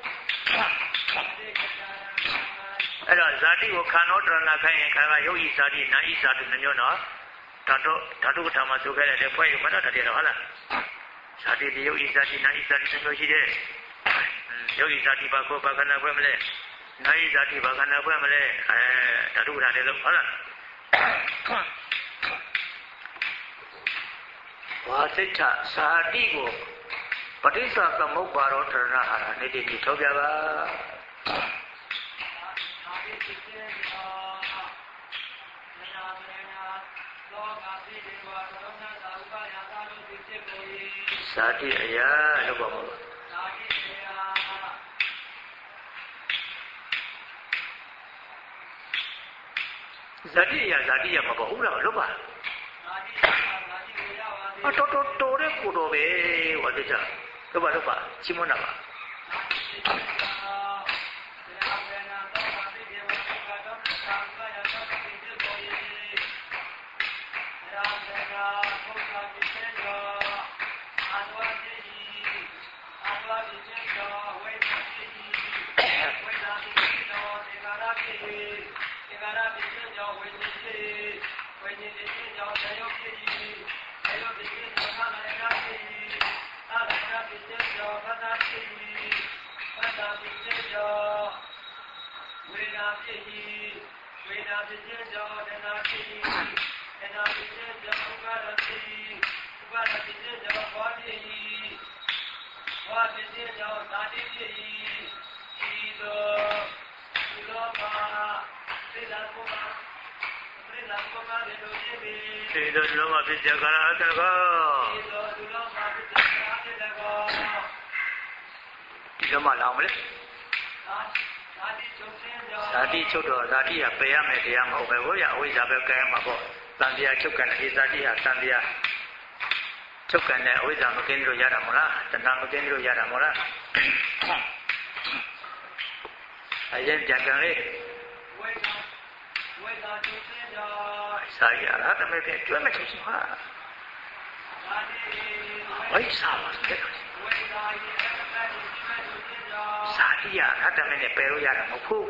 Speaker 1: အဲ့တော့ဇာတိကိုခန္ဓာတရဏခိုင်းရင်ခန္ဓာယုတ်ဤဇာတိနာဤဇာတိနှမျိုးနော်ဓာတုဓာတုကထာမှာဆိုခဲ့တဲ့ဖွဲ့ရမတော့တည်းတော့ဟုတ်လားဇာတိယုတ်ဤဇာတိနာဤဇာတိနှမျိုးရှိတယ်ယုတ်ဤဇာတိဘာကိုဘာခန္ဓာဖွဲ့မလဲနာဤဇာတိဘာခန္ဓာဖွဲ့မလဲအဲဓာတုကထာတယ်လို့ဟုတ်လားဝါစိတ်ဇာတိကိုပဋိစ္စသမုပ္ပါရောတရဏဟာရနေတိထုတ်ပြပါဇာတိအရာလို့ပြောမှာဇာတိအရာဇာတိရမှာပေါ့ဟုတ်လားလို့ပါအတော်တော်တော်တဲ့ကိုတော်ပဲဝါတိချလို့ပါလို့ပါချီးမွမ်းတာပါဝေဒနာဖြစ်၏ဝေဒနာဖြစ်ခြင်းကြောင့်ဒနာဖြစ်၏ဒီလိုလုံးဝဖြစ်ကြကြတာတကောဒီလိုမှလောင်မလဲဇာတိချုပ်တော့ဇာတိကပယ်ရမယ်တရားမဟုတ်ပဲဘုရားအဝိဇ္ဇာပဲကဲရမှာပေါ့တန်တရားချုပ်ကန်တဲ့ဇာတိဟာတန်တရားချုပ်ကန်တဲ့အဝိဇ္ဇာမကင်းလို့ရတာမဟုတ်လားတဏှာမကင်းလို့ရတာမဟုတ်လားအရင်ကြံကြံလေးဝိဇ္ဇာဝိဇ္ဇာချုပ်ခြင်းကြောင့်စာရတာတမဲပြကျွမ်းမချုပ်ဘူးဟာဝိဇ္ဇာပါတဲ့ဝိဇ္ဇာရဲ့အတ္တမဲ့ချုပ်ခြင်းကြောင့်စာတိရအတ္တမဲ့နဲ့ပယ်လို့ရတာမဟုတ်ဘူး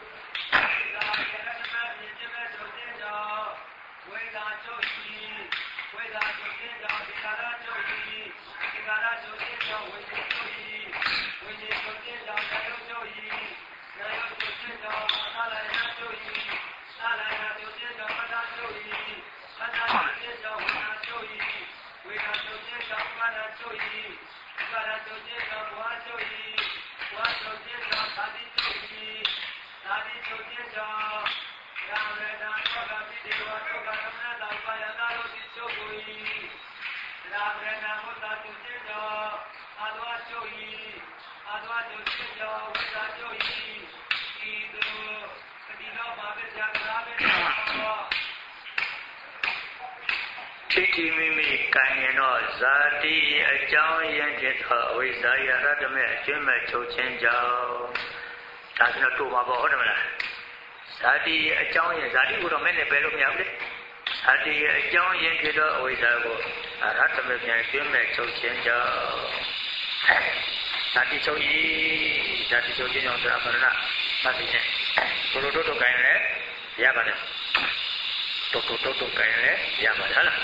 Speaker 1: တိတိမိမိကံရင်တော့ဇာတိအကြောင်းရင်းဖြစ်သောအဝိဇ္ဇာယရတ္တမဲ့အကျွမ်းမဲ့ချုပ်ခြင်းကြောင့်ဒါဆိုတော့တို့မှာပေါ့ဟုတ်တယ်မလားဇာတိအကြောင်းရင်းဇာတိကိုတော့မဲ့နဲ့ပဲလို့မရဘူးလေဇာတိအကြောင်းရင်းဖြစ်သောအဝိဇ္ဇာကိုရတ္တမဲ့ပြန်ကျွမ်းမဲ့ချုပ်ခြင်းကြောင့်ဇာတိချုပ်ဤဇာတိချုပ်ခြင်းကြောင့်ဆိုတာဘာလဲမသိနဲ့ဘုလိုတို့တို့ကိုင်းလဲရပါတယ်တုတ်တုတ်တုတ်တုတ်ကိုင်းလဲရပါတယ်ဟုတ်လား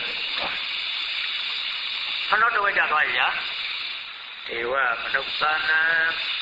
Speaker 1: ခဏတော့ကြသွားရည်ဒေဝမနုဿာနံ